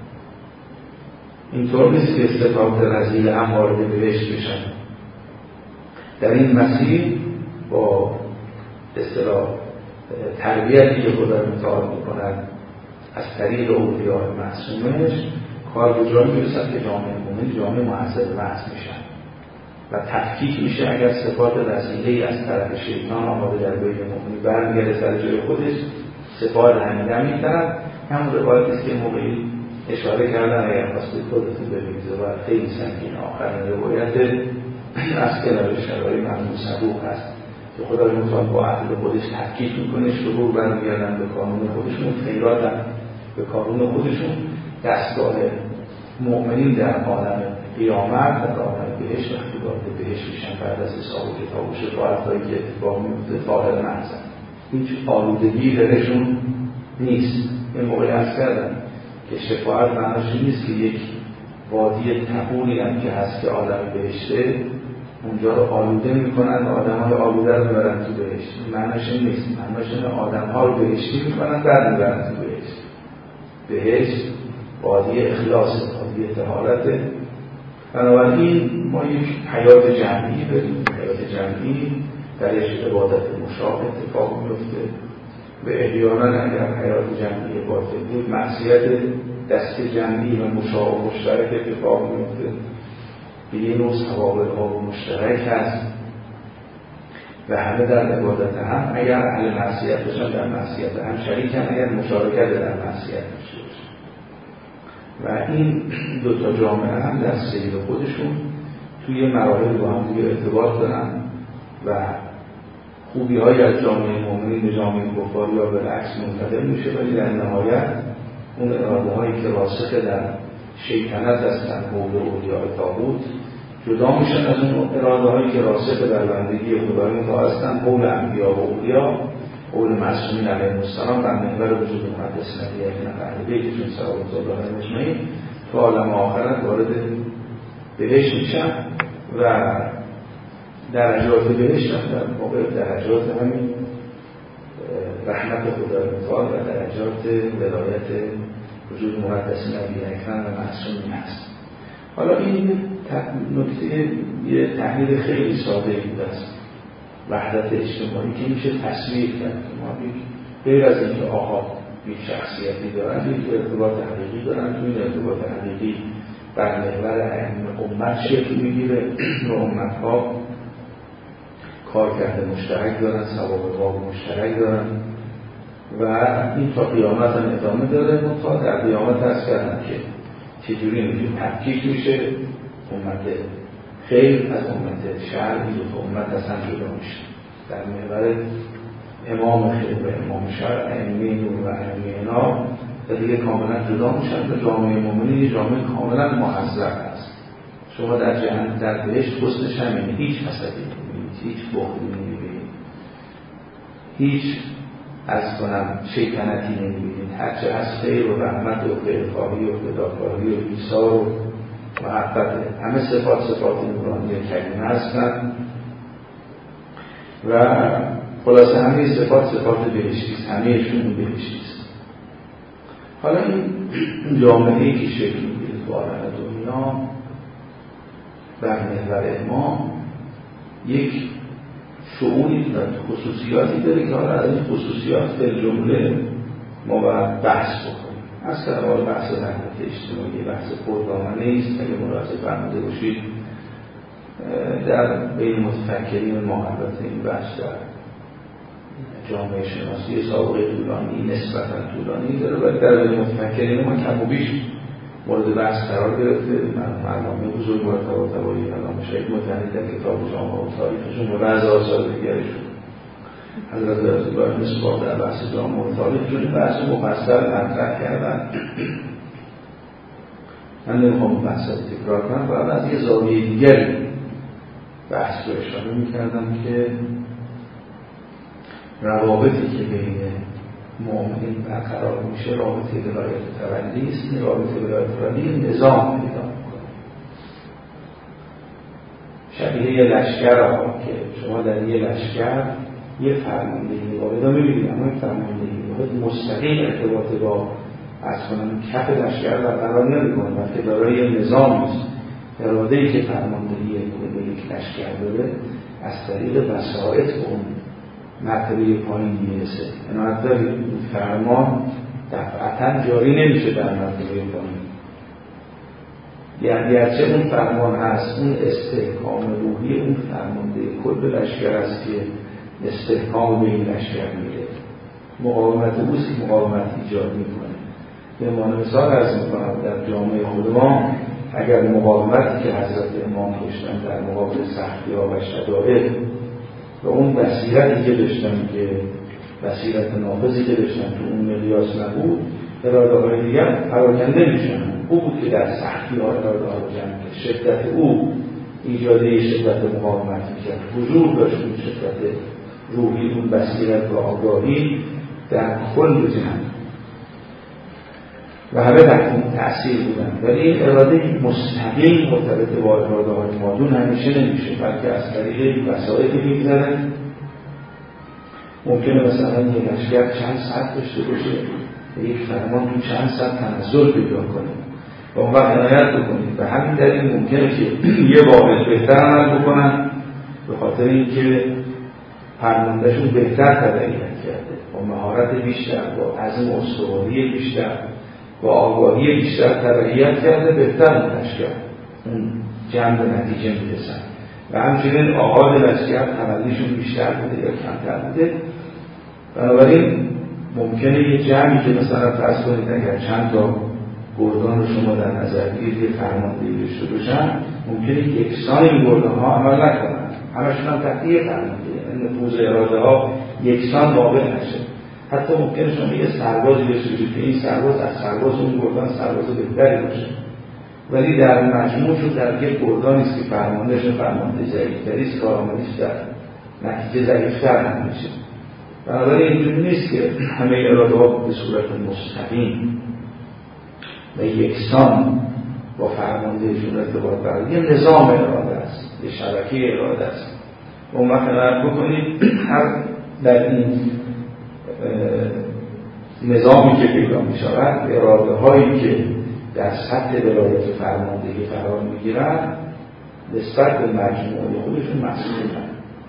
اینطور نیست که صفات رذیله هم وارد بهشت بشن. در این مسیر با اصطلاح تربیتی که خدا متعال میکنن از طریق اولیاء معصومش کار به جایی میرسد که جامعه مومن جامعه معذب محض میشن و تفکیک میشه. اگر صفات رذیله‌ای از طرف شیطان آماده در بین مومنی برمیگرده سر جای خودش، صفات همین میترن. همون روایتی است که موقعی اشاره کردن اگر خواستید خودتون ببینید و خیلی سنگین آخرین روایت از کنار شرایط مرحوم صبوح هست که خدای متعال با عدل خودش تفکیک میکنه، شروع برمیگردن به قانون خودشون، خیرات هم به قانون خودشون. دستگاه مؤمنین در عالم قیامت در عالم بهشت وقتی وارد بهشت میشن بعد از حساب و کتاب و شفاعت‌هایی که اتفاق میفته طاهر محضن، هیچ آلودگی درشون نیست. این موقعی عرض کردم که شفاعت معناش نیست که یک وادی طهوری هم که هست که عالم بهشته اونجا رو آلوده میکنن و آدم‌های آلوده رو میبرن تو بهشت. معناش نیست. معناش اینه آدم‌ها رو بهشتی میکنن بعد میبرن تو بهشت. بهشت وادی اخلاص، وادی طهارت. بنابراین ما یک حیات جمعی داریم. حیات جمعی درش عبادت مشاق اتفاق میفته و احیانا اگر حیات جمعی باطل بود معصیت دست جمعی و مشاق و مشترک اتفاق میفته. یه نوع ثواب‌ها و مشترک هست و همه در عبادت هم اگر اهل معصیت باشن در معصیت هم شریکن، اگر مشارکت در معصیت داشته باشن. و این دو تا جامعه هم در سیر خودشون توی مراحل با هم دیگه ارتباط دارن و خوبی‌هایی از جامعه مؤمنین به جامعه کفار یا بالعکس منتقل میشه، ولی در نهایت اون اراده‌هایی که راسخ در شیطنت هستند حول اولیاء طاغوت جدا میشن از اون اراده‌هایی که راسخ در بندگی خدای متعال هستند حول انبیا و اولیا، حول معصومین علیهم السلام در محور وجود مقدس نبی اکرم اهل بیتشون صلوات الله علیهم اجمعین تو عالم آخرت وارد بهشت میشن و درجات بهشت در موقع درجات همین رحمت خدای متعال و درجات ولایت وجود مقدس نبی اکرم و معصومین هست. حالا این نکته یه تحلیل خیلی ساده بود است وحدت اجتماعی که میشه تصویر کرد. ما غیر از اینکه آقا یک شخصیتی دارن، یک ارتباط حقیقی دارن، تو این ارتباط حقیقی بر محور امت شکل میگیره و امتها کار کرده مشترک دارن، ثواب مشترک دارن و این تا قیامت هم ادامه داره. تا در قیامت هست کردن که چجوری میشه تفکیک میشه امت خیر از امت شر، این دو امت اصلا جدا میشه در محور امام خیر و امام شر، ائمه نور و ائمه نار و دیگه کاملا جدا میشن و جامعه مؤمنین جامعه کاملا محذب است. شما در جهنم در بهشت حسنش همینه، هیچ حسدی نمیبینید، هیچ بخلی نمیبینید، هیچ از کنم شیطنتی نمیبینید، هرچه از خیر و رحمت و خیرخواهی و فداکاری و ایثار و محبت، همه صفات نورانی کریمه هستند و خلاصه همه صفات بهشتی است، همه‌شون بهشتی است. حالا این جامعه‌ای که شکل می‌گیره تو عالم دنیا بر محور امام یک شؤونی و خصوصیاتی داره که حالا از این خصوصیات به جمله ما باید بحث بکنیم. اصلا بحث رحمت اجتماعی بحث پردامنه است. اگه ملاحظه فرموده باشید در بین متفکرین ما البته این بحث در جامعه شناسی سابقه طولانی نسبتا طولانی داره، ولی در بین متفکرین ما کم و بیش مورد بحث قرار گرفته. علامه بزرگوار طباطبایی، علامه شهید مطهری در کتاب جامعه و تاریخشون و بعض آثار دیگرشون، حضرت عزیزالله مصباح در بحث جامعه و تاریخشون بحث مفصل مطرح کردن. من نمیخوام بحث رو تکرار کنم، باید از یه زاویه دیگری بحث رو اشاره میکردم که روابطی که بین مؤمنین برقرار میشه رابطه ولایت تولی است. این رابطه ولایت تولی نظام پیدا میکنه، شبیه یه لشکر ها که شما در یه لشکر یه فرماندهی وارد میبینید، اما این فرماندهی وارد مستقیم ارتباط با از کنم کف لشکر برقرار نمیکنه، بلکه دارای یه نظام است. اراده‌ای که فرماندهی به یک لشکر داره از طریق وسائط به اون مرتبه پایین میرسه. این فرمان دفعتا جاری نمیشه در مرتبه پایین، یعنی هرچه اون فرمان هست اون استحکام روحی اون فرمانده کل لشکر است که استحکام به این لشکر میده. مقاومت اوست که مقاومت ایجاد میکنه. به عنوان مثال عرض میکنم در جامعه خود ما اگر مقاومتی که حضرت امام داشتن در مقابل سختی‌ها و شدائد و اون بصیرتی که داشتن که بصیرت نافذی که داشتن تو اون مقیاس نبود، اراده‌های دیگر پراکنده میشن. او بود که در سختی‌ها اراده‌ها رو جمع کرد. شدت او ایجاده شدت مقاومت میکرد. حضور داشت اون شدت روحی، اون بصیرت و آگاهی در کل جهان و همه تحت تأثیر بودن. ولی این اراده مستقیم مرتبط با اراده‌های مادون همیشه نمیشه، بلکه از طریق وسایلی میگذره. ممکنه مثلا یه لشکر چند ساعت داشته باشه و یک فرمان تو چند ساعت تنزل پیدا کنه و اون وقت عنایت بکنید. به همین دلیل ممکنه که یه واحد بهتر عمل بکنن به خاطر اینکه فرماندهشون بهتر تدریج کرده، با مهارت بیشتر، با عزم و استواری بیشتر، با آگاهی بیشتر تبعیت کرده، بهتر لشکر اون جمع به نتیجه میرسن. و همچنین آغاز لشکر تملیشون بیشتر بوده یا کمتر بوده. بنابراین ممکنه یه جمعی که مثلا فرض کنید اگر چند تا گردان رو شما در نظر بگیرید یه فرماندهی داشته باشن، ممکنه یکسان این گردان ها عمل نکنن. همشون هم تحت یه فرمانده، یعنی نفوذ اراده ها یکسان واقع نشه. حتی ممکنه شما یه سربازی بسازید که این سرباز از سرباز اون گردان سرباز بهتری باشه، ولی در مجموع شد در یک گردانی است که فرماندهش فرمانده ضعیف‌تری است، کارآمدیش در نتیجه ضعیف‌تر هم میشه. بنابراین اینجوری نیست که همه اراده ها به صورت مستقیم و یکسان با فرماندهشون ارتباط برقرار. یه نظام اراده است، یه شبکه اراده است. اون وقت نظر بکنید هر در این نظامی که پیدا می شود اراده هایی که در سطح ولایت فرماندهی قرار می گیرند نسبت به مجموعه خودشون مسئولن،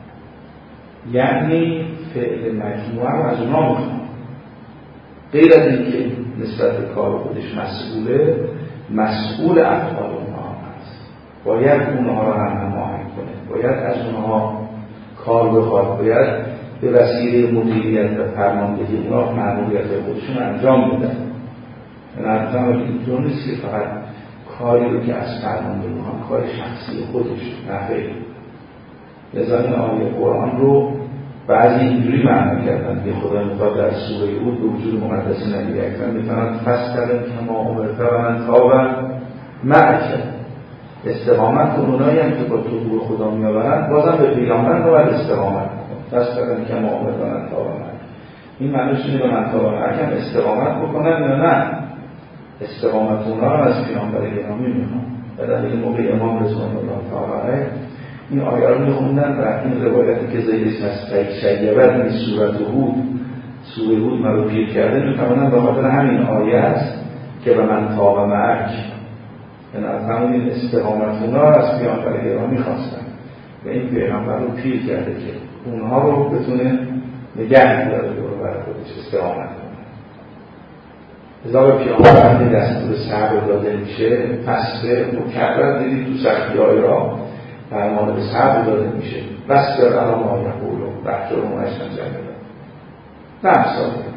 یعنی فعل مجموعه رو از اونا می خوان. غیر از این که نسبت به کار خودش مسئوله، مسئول افعال اونها هست، باید اونها رو هم هماهنگ کنه، باید از اونها کار بخواد، باید به وسیله مدیریت و فرماندهی اونها مأموریت خودشون انجام بدن. نظرم اینطور نیست که فقط کاری رو که از فرمانده اونها کار شخصی خودش نخیر. لذا این آیه قرآن رو بعضی اینجوری معنی کردن که خدا میخواد در سوره هود به وجود مقدس نبی اکرم میفرماید فاستقم کما امرت و من تاب معک. استقامت اونایی هم که با تو خدا میآورند بازم به پیامبر باید استقامت کنن. فاستقم کما امرت و من تاب معک. این معنیش اینه که من تاب معک هم استقامت بکنن یا نه؟ استقامت اونها رو از پیامبر گرامی میخوان. و در این موقع امام رضوان الله تعالی این آیه رو میخوندن و این روایتی که زیدش هست شیبت این سوره هود ما رو پیر کرده میفهمونن به خاطر همین آیه است که به من تاب معک، یعنی از همون استقامت اونها از پیامبر گرامی خواستن و این پیغمبر رو پیر کرده که اونها رو بتونه نگه داره رو برای خودش استقامت کنه. ازا به پیامبر که دستور صبر داده میشه فصل مکرر دیدید تو سختی‌های را فرمان به صبر داده میشه، بس در الان ما یقولو بحجر و مشتن جمعه نه امثاله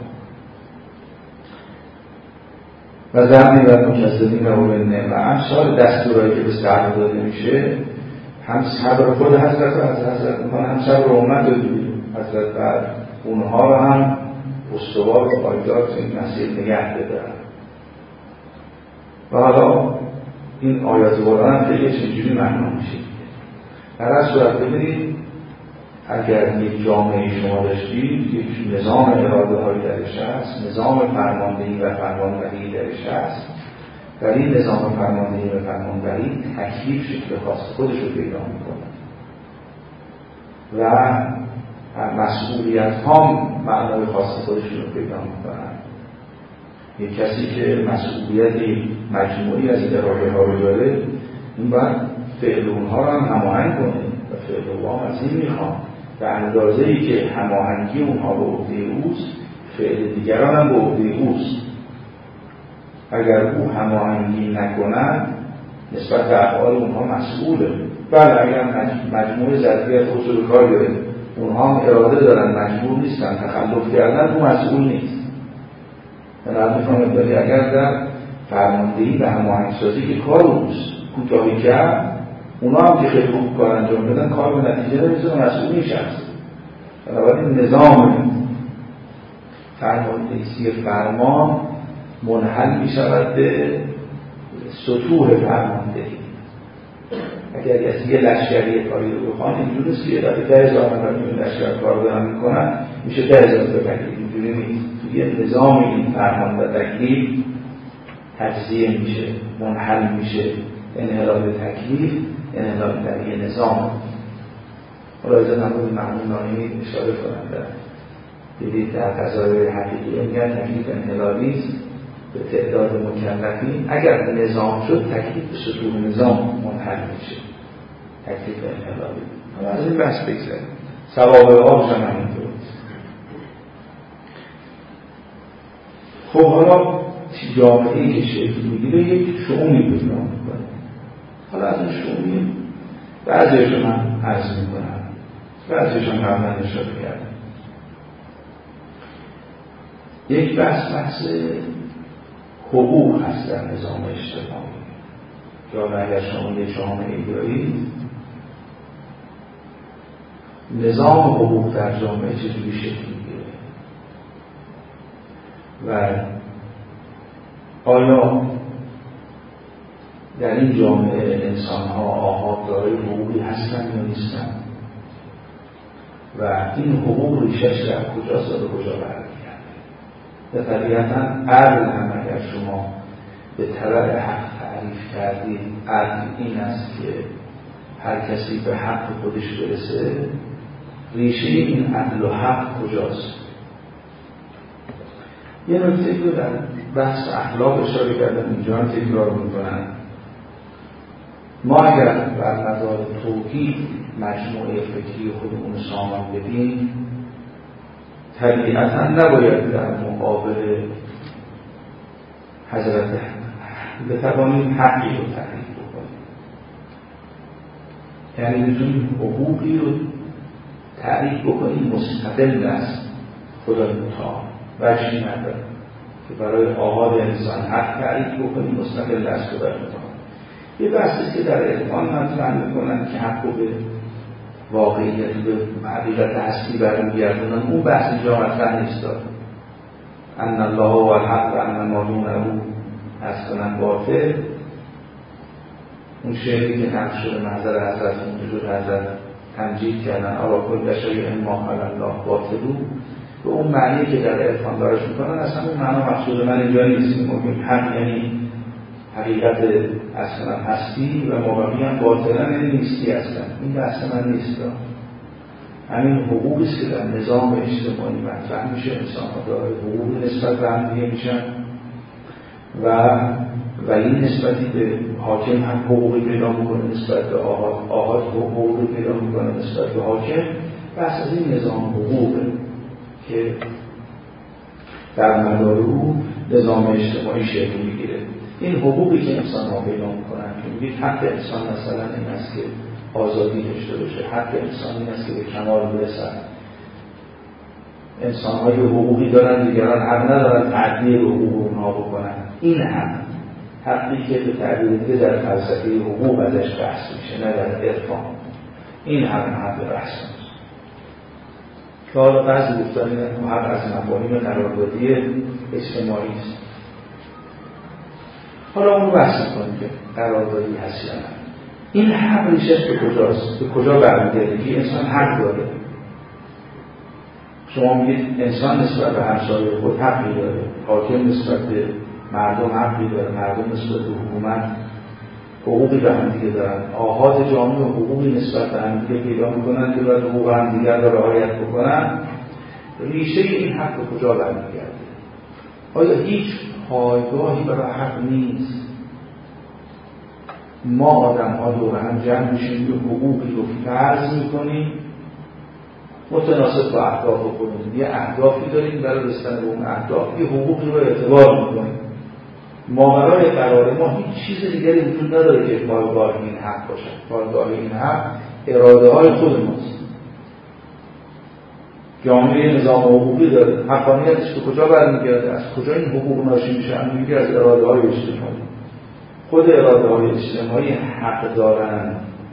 و زمین و مکذبین و اولنه و امثال دستورهایی که به صبر داده میشه هم صبر خود حضرت و از حضرت میکنه، هم صبر امت حضرت و اونها رو هم استوار و پایدار تو این مسیر نگه بدارن. و حالا این آیات قرآن هم خیلی چجوری معنا میشه. در از صورت ببینید اگر یک جامعه شما داشتید یک نظام اراده هایی درش هست، نظام فرماندهی و فرمانبری درش هست، در این نظام فرماندهی و فرمانبری تکلیف شکل خاص خودش رو پیدا میکنه و مسئولیت ها معنای خاص خودشون رو پیدا میکنن. یک کسی که مسئولیتی مجموعی از اراده ها رو داره این باید فعل اونها رو هم هماهنگ کنه و فعل اونها از این میخوان و اندازه‌ای که هماهنگی اونها به عهده اوست فعل دیگران هم به عهده اوست. اگر او هماهنگی نکنن نسبت به افعال اونها مسئوله. بله اگر مجموع ظرفیت خودش رو کار بیاره اونها هم اراده دارن مجبور نیستن تخلف کردن او مسئول نیست. من میفهمم ولی اگر در فرماندهی و هماهنگسازی که کار اوست کوتاهی کرد اونا هم که خیلی خوب کار انجام بدن کار به نتیجه نمیرسه مسئول میشن. بنابراین نظام فرماندهی فرمان منحل میشود به سطوح فرماندهی. اگر کسی یه لشکری کاری رو بخوان اینجوری نیست که یه دفعه 10,000 نفر این لشکر کار دارن میکنن میشه 10,000 تا تکلیف. اینجوری نیست. توی نظام این فرمان و تکلیف تجزیه میشه، منحل میشه. انحلال تکلیف انحلال در یه نظام. حالا از نمود معمولانی اشاره کننده دیدید در قضای حقیقی میگن تکلیف انحلالی است به تعداد مکلفین. اگر نظام شد تکلیف به سطوح نظام منحل میشه، تکلیف انحلالی. اما از این بحث بگذاریم سوابق آبش هم همینطور. خب حالا جامعه‌ای که شکل میگیره یک شعومی پیدا میکنه. حالا از این شعومی بعضیشون هم عرض میکنم، بعضیشون قبلا اشاره کردم. یک بحث حقوق هست در نظام اجتماعی. جامعه اگر شما یک جامعه دارید نظام حقوق در جامعه چجوری شکل میگیره و آیا در این جامعه انسان‌ها آحاد دارای حقوقی هستن یا نیستن و این حقوق ریشش در کجاست و به کجا برمیگرده. و طبیعتاً عدل هم اگر شما به طبع حق تعریف کردید، عدل این است که هر کسی به حق خودش برسه. ریشه این عدل و حق کجاست؟ یه نکته رو در بحث اخلاق اشاره کردم، اینجا هم تکرار میکنم. ما اگر بر مدار توحید مجموعه فکری خودمون سامان بدیم، طبیعتا نباید در مقابل حضرت بتوانیم حقی رو تعریف بکنیم. یعنی بتونیم حقوقی رو تعریف بکنیم مستقل از خدای متعال، وجهی نداره که برای آحاد انسان حق تعریف بکنیم مستقل از خدای متعال. یه بحثی که در عرفان مطرح میکنن که حق رو به واقعیت به حقیقت هستی برمیگردونن، اون بحث اینجا مطرح نیست. ان الله و الحق و ان ما دونه اصلا باطل، اون شعری که نقل شده محضر حضرت اونجور حضرت تمجید کردن آقا کل شیء ما خلق الله باطلو، به اون معنی که در عرفان براش میکنن اصلا اون معنا مقصود من اینجا نیست. ممکن حق یعنی حقیقت اصلا هستی و مابقی هم باطلا یعنی نیستی اصلا. این بحث من نیست. همین حقوقی است که در نظام اجتماعی مطرح میشه، انسان‌ها دارای حقوق نسبت به هم دیگه میشن و این نسبتی به حاکم هم حقوقی پیدا میکنه نسبت به آحاد حقوقی پیدا میکنه نسبت به حاکم. بحث از این نظام حقوقه که در مدار او نظام اجتماعی شکل میگیره. این حقوقی که انسان‌ها پیدا میکنن که میگید حق انسان مثلا این است که آزادی داشته باشه، حق انسان این است که به کمال برسن. انسان‌ها یه حقوقی دارن، دیگران حق ندارن تعدی حقوق اونها بکنن. این حقی که به تعبیر دیگه در فلسفه حقوق ازش بحث میشه، نه در عرفان. این حق بحث میشه که حالا بعضی گفتن حق از مفاهیم قراردادی اجتماعی است. حالا اونو بحث میکنیم که قراردادی هست یا نه. این حق ریشش به کجاست؟ به کجا برمیگرده که انسان حق داره؟ شما میگید انسان نسبت به همسایه خود حقی داره، حاکم نسبت به مردم حقی داره، مردم نسبت به حکومت حقوقی به هم دیگه دارن، آحاد جامعه حقوقی نسبت به هم دیگه پیدا میکنن که باید حقوق هم دیگر رو رعایت بکنن. ریشه این حق به کجا برمیگرده؟ آیا هیچ پایگاهی برای حق نیست؟ ما آدم ها دور هم جمع میشیم که حقوقی رو فرض میکنیم متناسب با اهداف خودمون. یه اهدافی داریم، برای رسیدن به اون اهداف یه حقوقی رو اعتبار میکنیم. ماورای قرار ما هیچ چیز دیگری وجود نداره که پایگاه این حق باشه. پایگاه این حق اراده های خود ماست. جامعه نظام حقوقی داره، حقانیتش به کجا برمیگرده؟ از کجا این حقوق ناشی میشه؟ میگه از اراده های اجتماعی. خود اراده های اجتماعی حق دارن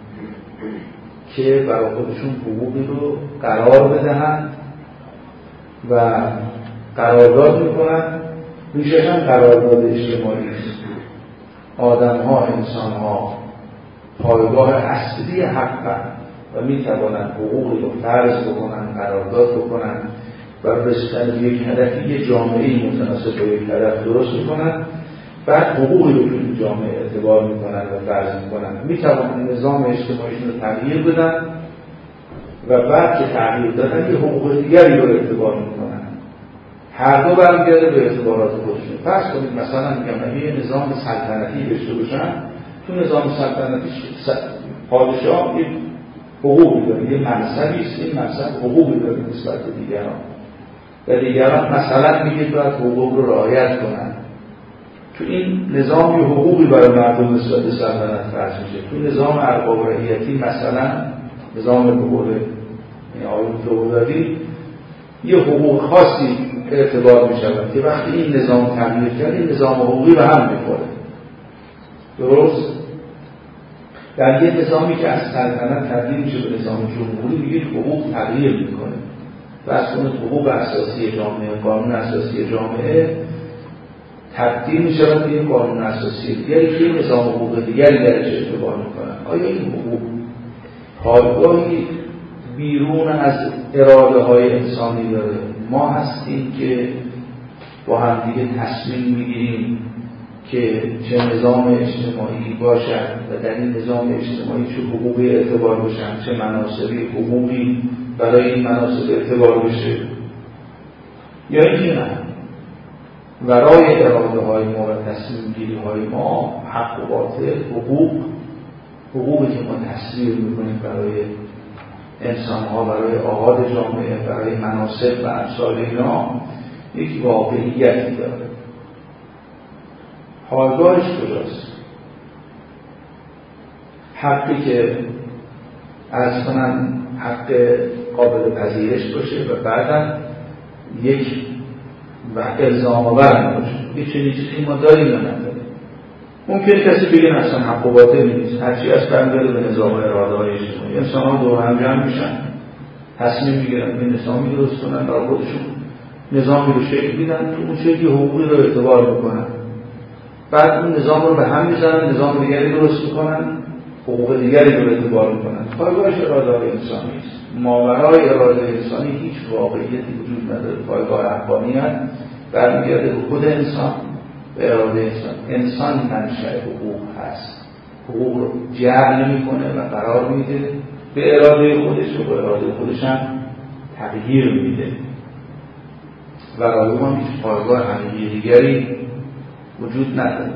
که برای خودشون حقوقی رو قرار بدهن و قرارداد میکنن. ریشش هم قرارداد اجتماعی است. آدم ها، انسان ها پایگاه اصلی حق و میتوانند حقوقی رو فرض بکنن، قرارداد بکنن و رسیدن به یک هدفی، یک جامعه متناسب با یک هدف درست میکنن. بعد حقوقی رو که این جامعه اعتبار میکنن و فرض میکنن، میتوانند نظام اجتماعیشون رو تغییر بدن و بعد که تغییر دادن یه حقوق دیگری رو اعتبار میکنن. هر دو برمیگرده به اعتبارات خودشون. فرض کنید مثلا میگم یه نظام سلطنتی داشته باشن، تو نظام سلطنتی پادشاه یک حقوقی داره، یه منصبی است، این منصب حقوقی داره نسبت به دیگران و دیگران مثلا میگه باید حقوق رو رعایت کنن. تو این نظام یه حقوقی برای مردم نسبت به سلطنت فرض میشه. تو نظام ارباب رعیتی مثلا نظام به قول آیون فئودالی یه حقوق خاصی اعتبار میشود که وقتی این نظام تغییر کرد این نظام حقوقی به هم میخوره. درست؟ در یه نظامی که از سلطنت تبدیل میشه به نظام جمهوری، میگه حقوق تغییر میکنه و از اون حقوق اساسی جامعه، قانون اساسی جامعه تبدیل میشه به این قانون اساسی دیگری که نظام حقوق دیگری درش اعتبار میکنن. آیا این حقوق پایگاهی بیرون از اراده های انسانی داره؟ ما هستیم که با هم دیگه تصمیم میگیریم که چه نظام اجتماعی باشد و در این نظام اجتماعی چه حقوقی اعتبار بشن، چه مناصبی حقوقی برای این مناصب اعتبار بشه، یا اینکه نه، ورای اراده های ما و تصمیم گیری های ما حق و باطل، حقوقی که ما تصویر میکنیم برای انسان ها، برای آحاد جامعه، برای مناصب و امثال اینا، یک واقعیتی داره. پایگاهش کجاست؟ حقی که عرض کنم حق قابل پذیرش باشه و بعدم یک و الزام آور باشه. یه چنین چیزی ما داریم یا نداریم؟ ممکن کسی بگه اصلا حق و باطل نیست، هرچی از برمیگرده به نظام اراده های اجتماعی. انسان ها دور هم جمع میشن، تصمیم میگیرن به نظامی درست کنن، برای خودشون نظامی رو شکل میدن، تو اون شکل حقوقی رو اعتبار میکنن، بعد اون نظام رو به هم میزنن، نظام دیگری درست میکنن، حقوق دیگری رو اعتبار میکنن. پایگاهش اراده های انسانی است. ماورای اراده انسانی هیچ واقعیتی وجود نداره. پایگاه حقانیت برمیگرده به خود انسان، به اراده انسان. انسان منشأ حقوق هست، حقوق رو جعل نمیکنه و قرار میده به اراده خودش و به اراده خودش هم تغییر میده. برای ما هیچ پایگاه حقیقی دیگری وجود نداره.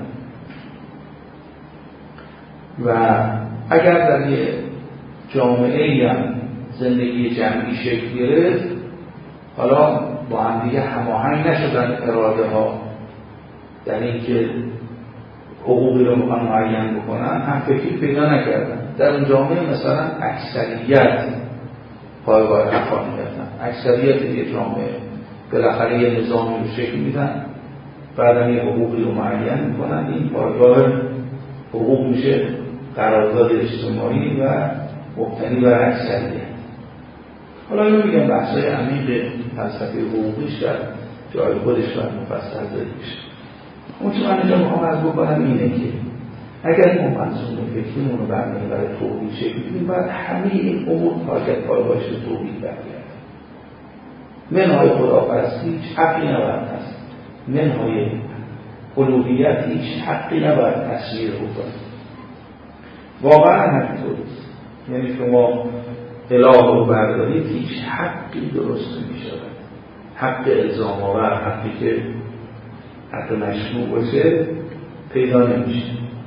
و اگر در یه جامعه‌ای هم زندگی جمعی شکل گرفت، حالا با هم دیگه هماهنگ نشدن اراده ها در این که حقوقی رو میخوان معین بکنن، هم فکری پیدا نکردن. در اون جامعه مثلا اکثریت پایگاه حقانیتن، اکثریت یه جامعه بالاخره یه نظامی رو شکل میدن، بعدم یه حقوقی رو معین میکنن. این پایگاه حقوق میشه قرارداد اجتماعی و مبتنی بر اکثریت. حالا اینو میگم بحثای عمیق فلسفه حقوقیش در جای خودش باید مفصل داده بشه. اون چه من اینجا میخوام عرض بکنم اینه که اگر ما منظوم فکریمون رو برمی‌داریم برای توحید شکل بدیم، باید همه این امور پایگاهش به توحید برگرده. منهای خداپرستی هیچ حقی نباید هست، منهای الوهیت هیچ حقی نباید تصویر بکنه. واقعا همینطوریست. یعنی شما اله رو بردارید، هیچ حقی درست نمیشه. حق الزام آور، حقی که حق مشروع باشه پیدا نمیشه.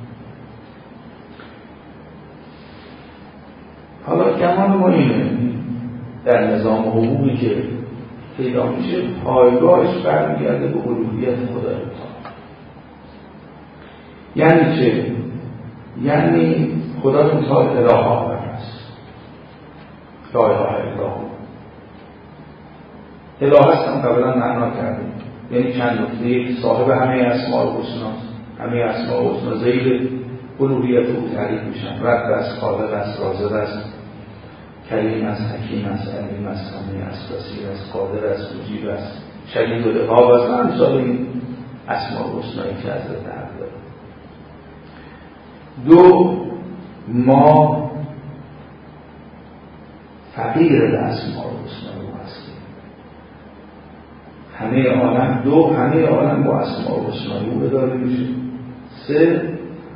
حالا کمان ما اینه، در نظام حقوقی که پیدا میشه پایگاهش برمیگرده به الوهیت خدای تعالی. یعنی چه؟ یعنی خدای تعالی اله آور است، لا اله الا هو. اله هستم قبلا معنا کردیم، یعنی چند نکته. یک، صاحب همه اسماء الحسناست، همه اسماء الحسنا زیر الوهیت او تعریف میشن. رب است، خالق است، رازق است، کریم است، حکیم است، علیم است، سمیع است، بصیر است، قادر است، مجیب است، شدید العقاب است. امثال این اسماء الحسنایی که حضرت حق داره. دو، ما فقیر به اسماء الحسنا هستیم. همه عالم با اسماء الحسنا او اداره میشه. سه،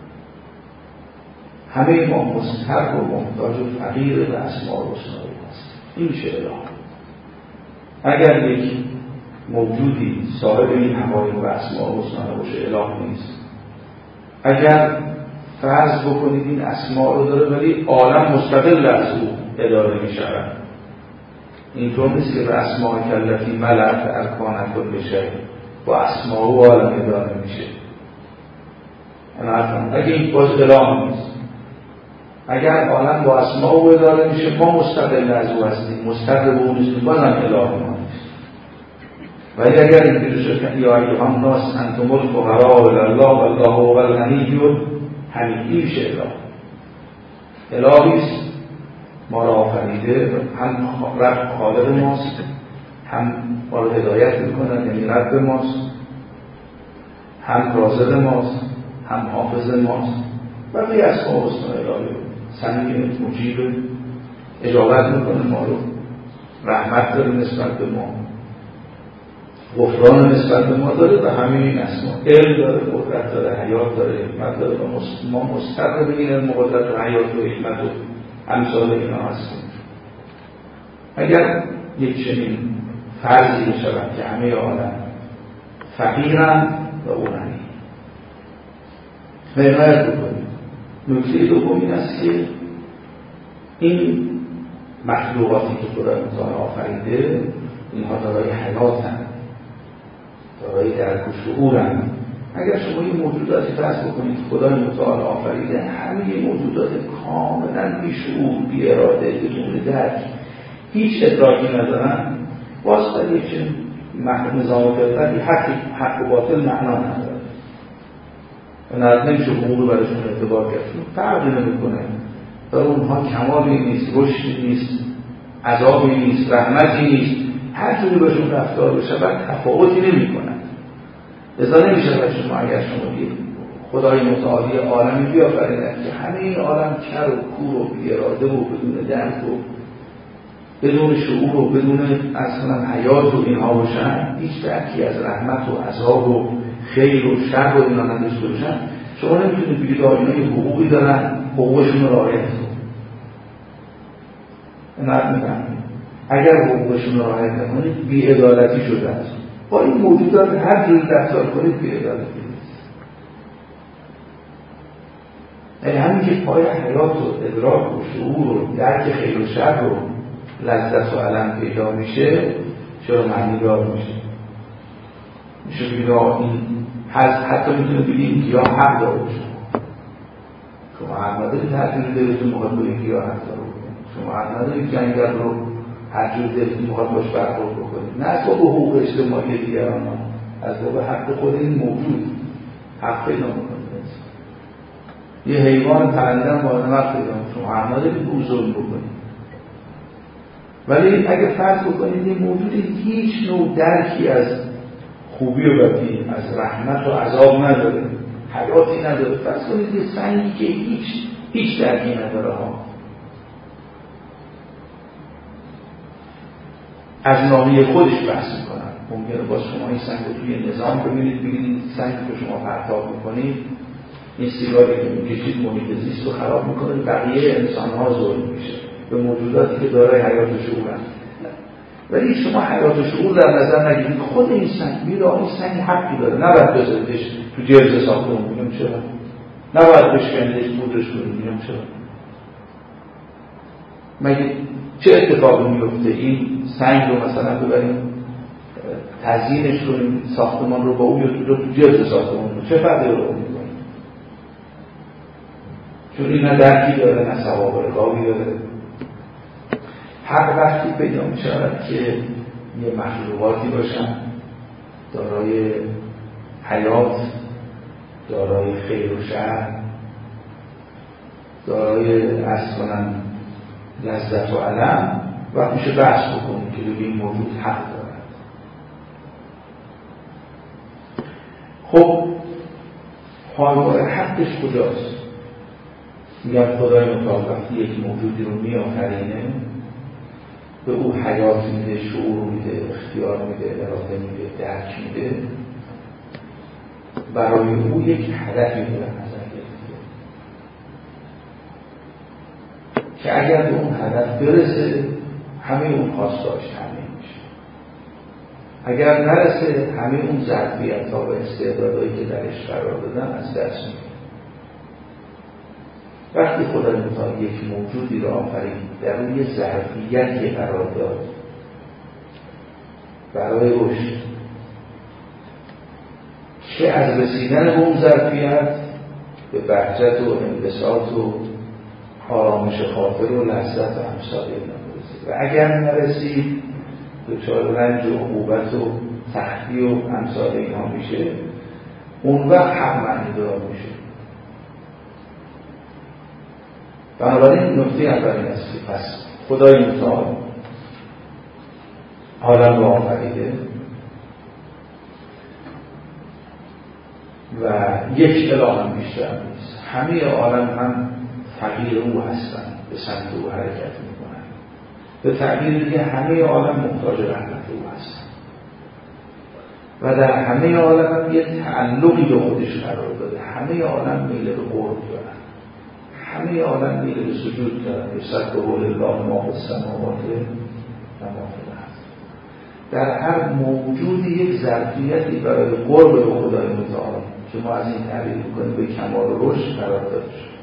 همه ما مضطر و محتاج و فقیر به اسماء الحسنا هستیم. این میشه اله. اگر یک موجودی صاحب این حقایق و اسماء الحسنا باشه، اله نیست. اگر فرض بکنید این اسماء رو داره ولی عالم مستقل از او اداره می شود، اینطور نیست که به اسماء کلتی ملأت ارکان کل شیء با اسماء و عالم اداره میشه. اگه این باز اله نیست. اگر عالم با اسماء و اداره میشه، ما مستقل از او هستیم، مستقل به اون نیستیم، بازم اله ما نیست. ولی اگر اینجوری شد که یا ایها الناس انتم الفقراء الی الله والله هو الغنی حمید، این میشه اله. الهیست ما را آفریده، هم رب خالق ماست، هم ما را هدایت میکنه، یعنی رب ماست، هم رازق ماست، هم حافظ ماست. بقیه اسماء و حسنا الهی سمیع، مجیب، اجابت میکنه ما رو، رحمت داره نسبت به ما، غفران نسبت به ما داره و همه این اسما. علم داره، قدرت داره، حیات داره، حکمت داره و ما مستحق به این علم و قدرت و حیات و حکمت و امثال اینا هستیم. اگر یک چنین فرضی بشود که همه عالم فقیرند و او غنی، عنایت بکنید. نکته دوم این است که این مخلوقاتی که خدای متعال آفریده، اینها دارای حیاتند، دارای درک و شعورند. اگر شما این موجوداتی فرض بکنید خدای متعال آفریده، همه موجودات کاملا بی شعور، بی اراده، بدون درک، هیچ ادراکی ندارن، باز در یک چنین نظام فطرتی حق و باطل معنا نداره و نمیشه حقوق برشون اعتبار کرد، فرقی نمیکنه. در اونها کمالی نیست، رشدی نیست، عذابی نیست، رحمتی نیست، هر جوری بهشون رفتار بشه بعد تفاوتی نمیکنن. لذا نمیشه شما اگر شما خدای متعالی عالمی بیافریند که همه این عالم کر و کور و بی اراده و بدون درک و بدون شعور و بدون اصلا حیات و اینها باشن، هیچ درکی از رحمت و عذاب و خیر و شر و اینا نداشته باشن، شما نمیتونید بگید اینا یه حقوقی دارن، حقوقشون رو رعایت کنید. اگر حقوقشون رو رعایت نکنید بی‌عدالتی شده است. با این موجودات هر جوری رفتار کنید بی‌عدالتی نیست. یعنی همین که پای حیات و ادراک و شعور و درک خیر و شر و لذت و علم پیدا میشه، چرا معنی دار میشه بگید این حتی میتونه بگید گیاه حق داره باشه. شما حق ندارید هر جوری دلتون میخواد با این گیاه حق داره بکنید. شما حق ندارید جنگل رو هر جوری دلتون میخواد باش برخورد بکنید. نه از باب حقوق اجتماعی دیگران، از باب حق خود این موجود حق پیدا میکنید. یه حیوان پرنده هم باید حق پیدا میکنید. شما حق ندارید به او ظلم بکنید. ولی اگه فرض بکنید این موجود هیچ نوع درکی از خوبی و بدی، از رحمت و عذاب نداره، حیاتی نداره، فرض کنید یه سنگی که هیچ درکی نداره ها، از نامی خودش بحث میکنن. ممکنه باز شما این سنگ رو توی نظام ببینید، بگید این سنگی که شما پرتاب میکنید، این سیگاری که میکشید محیط زیست رو خراب میکنه، بقیه انسانها ظلم میشه به موجوداتی که دارای حیات و شعورن. ولی شما حیات و شعور در نظر نگیرید، خود این سنگ میگه این سنگ حقی داره، نباید بذاریدش تو جرز ساختمون. میگم چرا؟ نباید بشکندش، پودرش کنید. میگم چرا؟ مگه چه اتفاقی میفته؟ این سنگ رو مثلا ببریم تزیینش کنیم ساختمان رو با اون یا تو جرز ساختمون رو، چه فرقی رو میکنیم؟ چون این نه درکی داره نه ثواب و عقابی داره. حق وقتی پیدا می شود که یه مخلوقاتی باشن دارای حیات، دارای خیر و شر، دارای اصلا لذت و علم، وقت میشه بحث بکنیم که بگیم این موجود حق دارد. خب پایگاه حقش کجاست؟ میگم خدای متعال وقتی یک موجودی رو میآفرینه، به او حیات میده، شعور میده، اختیار میده، اراده میده، درک میده، برای او یک هدفی رو در نظر گرفته که اگر به اون هدف برسه همه اون خواستاش تامین میشه، اگر نرسه همه اون ظرفیت‌ها و استعدادهایی که درش قرار دادن از دست میره. وقتی خدای متعال یک موجودی رو آفرید در روی ظرفیتی قرار داد برای رشد، که از رسیدن به اون ظرفیت به بهجت و انبساط و آرامش خاطر و لذت و امثال اینا برسید، و اگر نرسید دچار رنج و عقوبت و سختی و امثال اینا میشه، اون وقت حق معنی دار میشه. بنابراین نکته اولی است که پس خدای متعال عالم را آفریده و یک اله هم بیشتر نیست. همه عالم هم تغییر او هستند، به سمت او حرکت میکنند. به تعبیر دیگه همه عالم محتاج رحمت او هستند و در همه عالم هم یک تعلقی به خودش قرار داده. همه عالم میل به قرب دارن، همه عالم میل به سجود دارن. یسبح لله ما فی السماوات و ما فی الارض. در هر موجودی یک ظرفیتی برای قرب به خدای متعال که ما از این تعبیر میکنیم به کمال رشد قرار داده شد،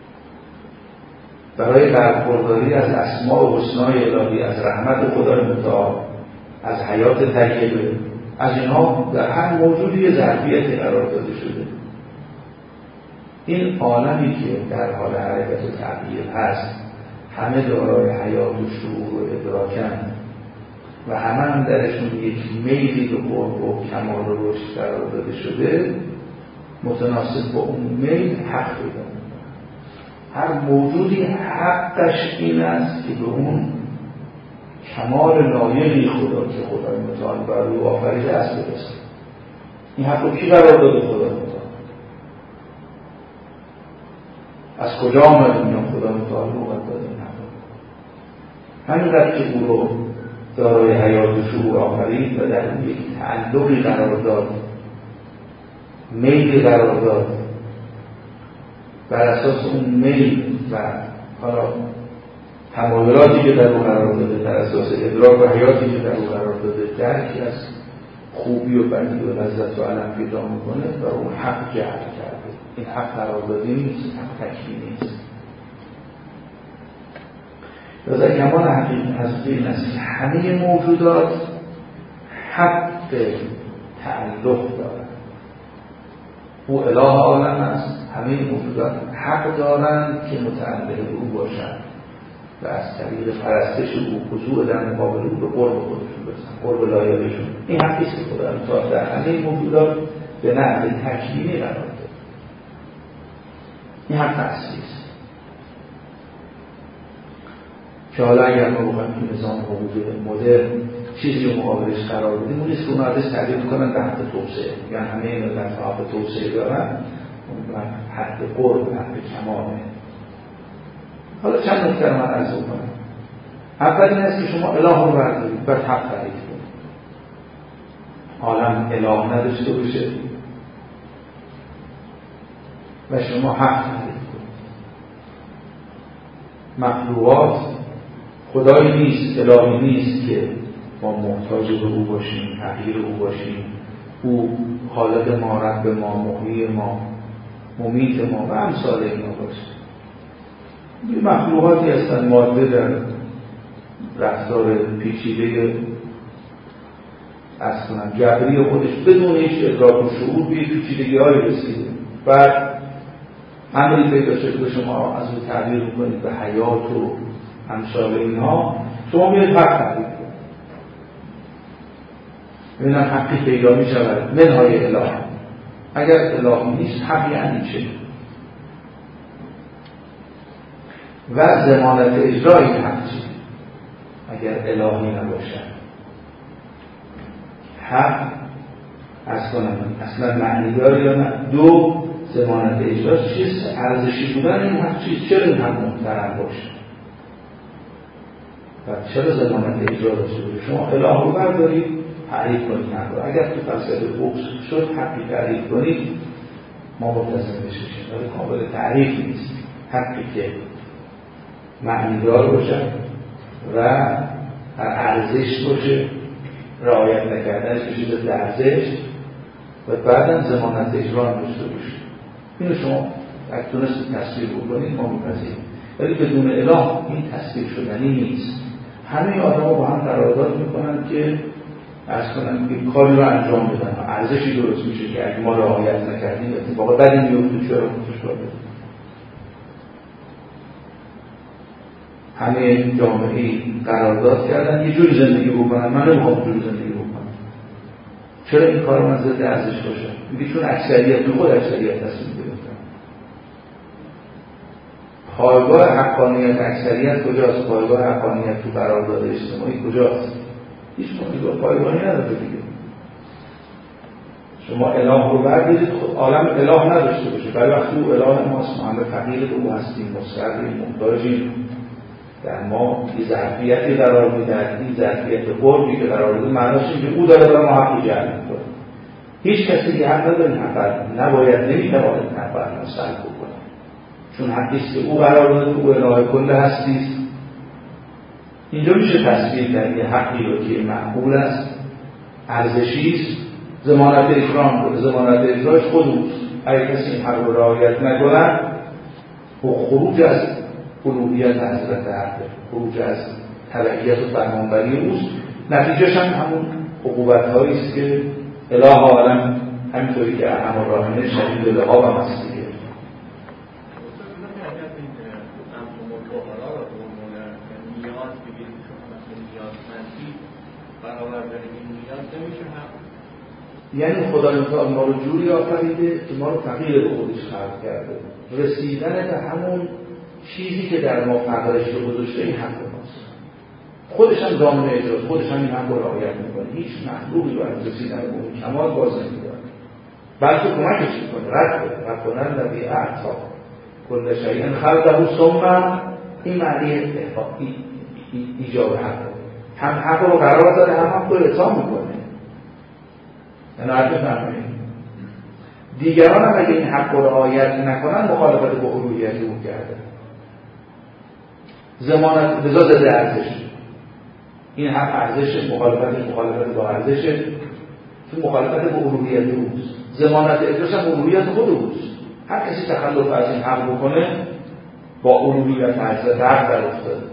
برای برخورداری از اسماء و حسنای الهی، از رحمت خدای متعال، از حیات طیبه، از اینها در هر موجودی یه ظرفیتی قرار داده شده. این عالمی که در حال حرکت و تغییر هست، همه دارای حیات و شعور و ادراکن و همه هم درشون یک میلی به قرب و کمال و رشد قرار داده شده، متناسب با اون میل حق پیدا می‌کنه. هر موجودی حقش این است که به اون کمال لایقی خدا که خدای متعال برای او آفریده است برسه. این حق رو کی قرار داده؟ خدای متعال. از کجا آمد میان خدای متعال رو قرار داده این حق؟ همینقدر که او رو دارای حیات و شعور آفرید و در اون یک تعلقی قرار داد، میلی قرار داد، بر اساس اون میل و حالا تمایلاتی که در اون قرار داده، در اساس ادراک و حیاتی که در اون قرار داده، درکی از خوبی و بدی و لذت و علم پیدا میکنه و اون حق جعل کرده. این حق قراردادی نیست، حق تکوینی نیست. لذا کمال حقیقت این است که همه موجودات حق تعلق دارند. او اله عالم است. همه موجودات حق دارند که متعلق او باشند و از طریق پرستش او، خضوع در مقابل او، به قرب خودشون برسن، قرب لایقشون. این حقی است که خدا متعال در همه موجودات به نحو تکوینی قرار داده. این حق اصلی است که حالا اگر ما بخوایم که نظام حقوقی مدرن چیزی رو مقابلش قرار بدیم، اون نیست که اون عادش تعریف کنن به حق توسعه، یعنی همه ملت حق توسعه دارن، اون حق قرب، حق کماله. حالا چند نکته رو من عرض کنم. اول این است که شما اله رو بردارید و حق تعریف کنید. عالم اله نداشته باشه و شما حق تعریف کنید. مخلوقات خدایی نیست، الهی نیست که ما محتاج به او باشیم، حقیر او باشیم. او خالق ما، رب ما، محیی ما، ممیت ما و امثال اینا باشه. این مخلوقاتی هستند ماده در رفتار پیچیده اصلا جبری خودش بدون هیچ ادراک و شعور به پیچیدگی های رسیده. بعد امری پیدا شده که شما از اون تعبیر میکنید به حیات و امثال اینها، شما میرید حق تعبیر کنید. ببینم حقی پیدا می شود منهای اله. اگر الهی نیست حق یعنی چه؟ و ضمانت اجرای حق چه؟ اگر الهی نباشد حق اصلا معنی داره یا نه؟ دو، ضمانت اجراش چیست؟ ارزشی بودن این حق چیست؟ چرا این حق محترم باشه و چرا ضمانت اجرا داشته باشه؟ شما اله رو بردارید تعریف کنید حق رو. اگر تو فلسفه بوکس شد حقی تعریف کنید ما ملتزم بشیم، ولی قابل تعریف نیست. حقی که معنیدار باشه و ارزش باشه، رعایت نکردنش بشه به ارزش و بعدم ضمانت اجرا هم داشته باشه. اینو شما اگه تونستید تصویر بکنید ما می‌پذیریم، ولی بدون اله این تصویر شدنی نیست. همه آدم‌ها با هم قرارداد می‌کنن که عرض کنن که کاری رو انجام بدن، ارزشی درست میشه که اگه ما رعایت نکردیم اتفاق بدی میفته. چرا متشابه همه جامعه قرارداد کردن یه جوری زندگی بکنن، من نمیخوام جوری زندگی بکنم. چرا این کار من ضد ارزش باشه؟ میگه چون اکثریت به خود اکثریت تصمیم گرفتن. پایگاه حقانیت اکثریت کجاست؟ پایگاه حقانیت تو قرارداد اجتماعی کجاست؟ هیچ پایگاهی نداره دیگه. شما اله رو بردارید، عالم اله نداشته باشه، برای وقتی او اله ماست، ما همه فقیر او هستیم، مستقیم، محتاجیم، در ما یه ظرفیتی قرار میده، این ظرفیت قربی که قرار میده معناش اینه که او داره برای ما حق جلب میکنه. هیچ کسی که حق نداره حق نباید، نمیتواند حق بر ما سلب بکنه، چون حقیست که او قرار داده، او اله کل هستیست. اینجا میشه تصویر کرد یه حقی رو که معقول است، ارزشیست، ضمانت اکرام بوده، ضمانت اجراش خود اوست. اگه کسی این حق رو رعایت نکنن، خروج از الوهیت حضرت حقه، خروج از تبعیت و فرمانبری اوست. نتیجهش هم همون عقوبت‌هایی است که اله عالم همینطوری که ارحم الراحمین شدید العقاب هم هست دیگه. یعنی خدای متعال ما رو جوری آفریده که ما رو فقیر به خودش خلق کرده. رسیدن به همون چیزی که در ما فقرش رو گذاشته این حق ماست. خودش هم ضامن اجراست، خودش هم این حق رو رعایت میکنه. هیچ مخلوقی برای رسیدن به اون کمال باز نمی‌داره، بلکه کمکش میکنه. رد کنن نبی اعطا کل شیء خلقه ثم، این معنی ایجاب حق هم حق رو قرار داره، هم حق رو اعطا میکنه. یعنی حرف فهمید دیگران هم اگه این حق رو رعایت نکنن مخالفت با الوهیت او کرده. ضمانت لذا ضد ارزش، این حق ارزش، مخالفت با ارزش، چون مخالفت با الوهیت اوست. ضمانت اجراش هم الوهیت خود اوست. هر کسی تخلف از این حق بکنه با الوهیت حضرت حق در افتاده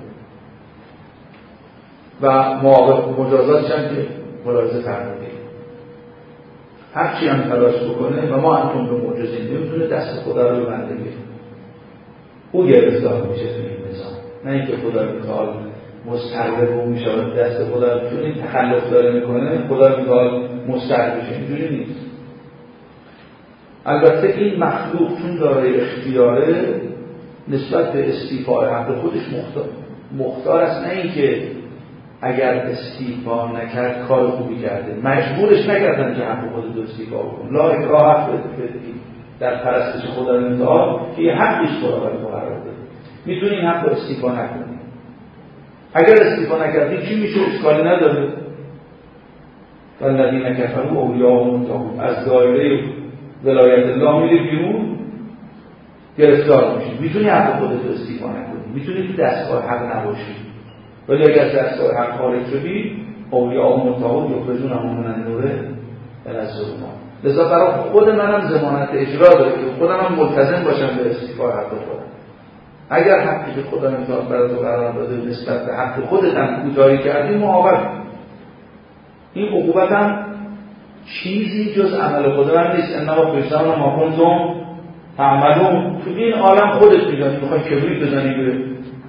و مجازاتش هم که ملاحظه فرمودید. هر چی هم تلاش بکنه و ما انتون به معجزین نمیتونه دست خدا رو ببنده، او گرفتار میشه تو این نظام، نه اینکه خدا متعال مستقل او میشه دست خدا، چون این تخلف داره میکنه خدا متعال مستقل میشه. اینجوری نیست. البته این مخلوق چون داره اختیاره نسبت به استیفاء حق خودش مختار است، نه اینکه اگر استیفا نکرد کار خوبی کرده، مجبورش نکردن که حق خودت رو استیفا بکن. لا اکراه فی الدین در پرستش خدا متعال که یه حقیش خدا برای ما قرار داده، میتونی این حق رو استیفا نکنی. اگر استیفا نکردی چی میشه؟ اشکالی نداره. والذین کفروا اولیاءهم الطاغوت، از دایره ولایت الله میری بیرون گرفتار میشی. میتونی حق خودت رو استیفا نکنی، میتونی که دستگاه حق نباشی، ولی اگر از دستگاه حق خارج شدی اولیاءهم الطاغوت یخرجونهم من النور الی الظلمات. لذا برای خود منم ضمانت اجرا داره که خودم هم ملتزم باشم به استیفای حق خودم. اگر حقی که خدا میتونه برای تو قرار داده نسبت به حق خودت هم کوتاهی کردی، معاقب. این عقوبت هم چیزی جز عمل خدا هم نیست. انما پیشتان ما کنتم تعملون. تو این عالم خودت میدانی، میخوای کبریت بزنی به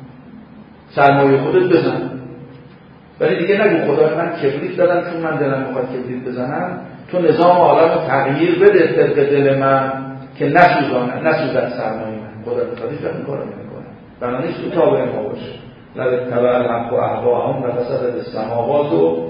سرمایه خودت بزن، ولی دیگه نگو خدا من کبریت دادم چون من دلم میخواد کبریت بزنم. تو نظام عالم رو تغییر بده طبق دل من که نسوزد سرمایه من. خدا میخوادیش این کارو نمیکنه. بنابراین تو تابع ما باشه. لذا تبع الحق و احواهم و فسدت السماوات و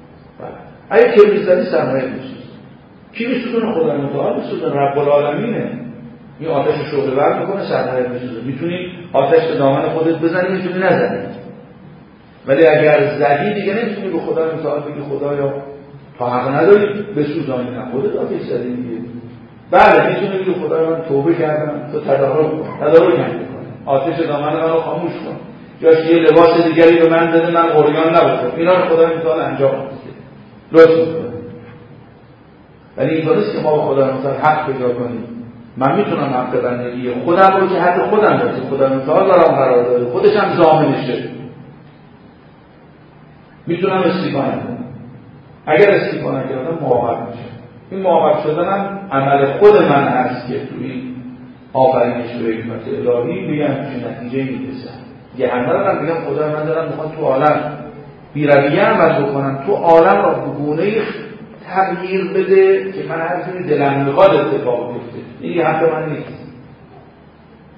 اگه کبریت زدی سرمایه میسوزه. کی میسوزونه؟ خدا متعال میسوزونه، رب العالمینه. این آتش شعله ور میکنه سرمایه میسوزه. میتونی آتش به دامن خودت بزنی، میتونی نزنی، ولی اگر زدی دیگه نمیتونی به خدا متعال بگی خدایا تو حق نداری بسوزانی، نه خودت آتش زدی دیگه. بله میتونی بگی خدا من توبه کردم، تو تدارک نکنه، آتش دامن منو خاموش کن، یا یه لباس دیگری به من بده من عریان نباشم. اینا رو خدا متعال انجام میده، لطف میکنه. ولی این نیست که ما به خدا متعال حق پیدا کنیم. من میتونم حق بندگی خودم رو که حق خودم داره، خدا متعال دارم قرار داده، خودش هم ضامنشه، میتونم استیفا نکنم. اگر استیفا نکردم معاقب میشه. این معاقب شدنم عمل خود من هست که توی آفرینش و حکمت الهی میگم چه نتیجه میرسه. یه همه رو هم بگم خدا من دارم میخوام تو عالم بی‌رویه عمل بکنم، تو عالم را به گونه‌ای تغییر بده که من هر جوری دلم میخواد اتفاق بیفته. این حق من نیست.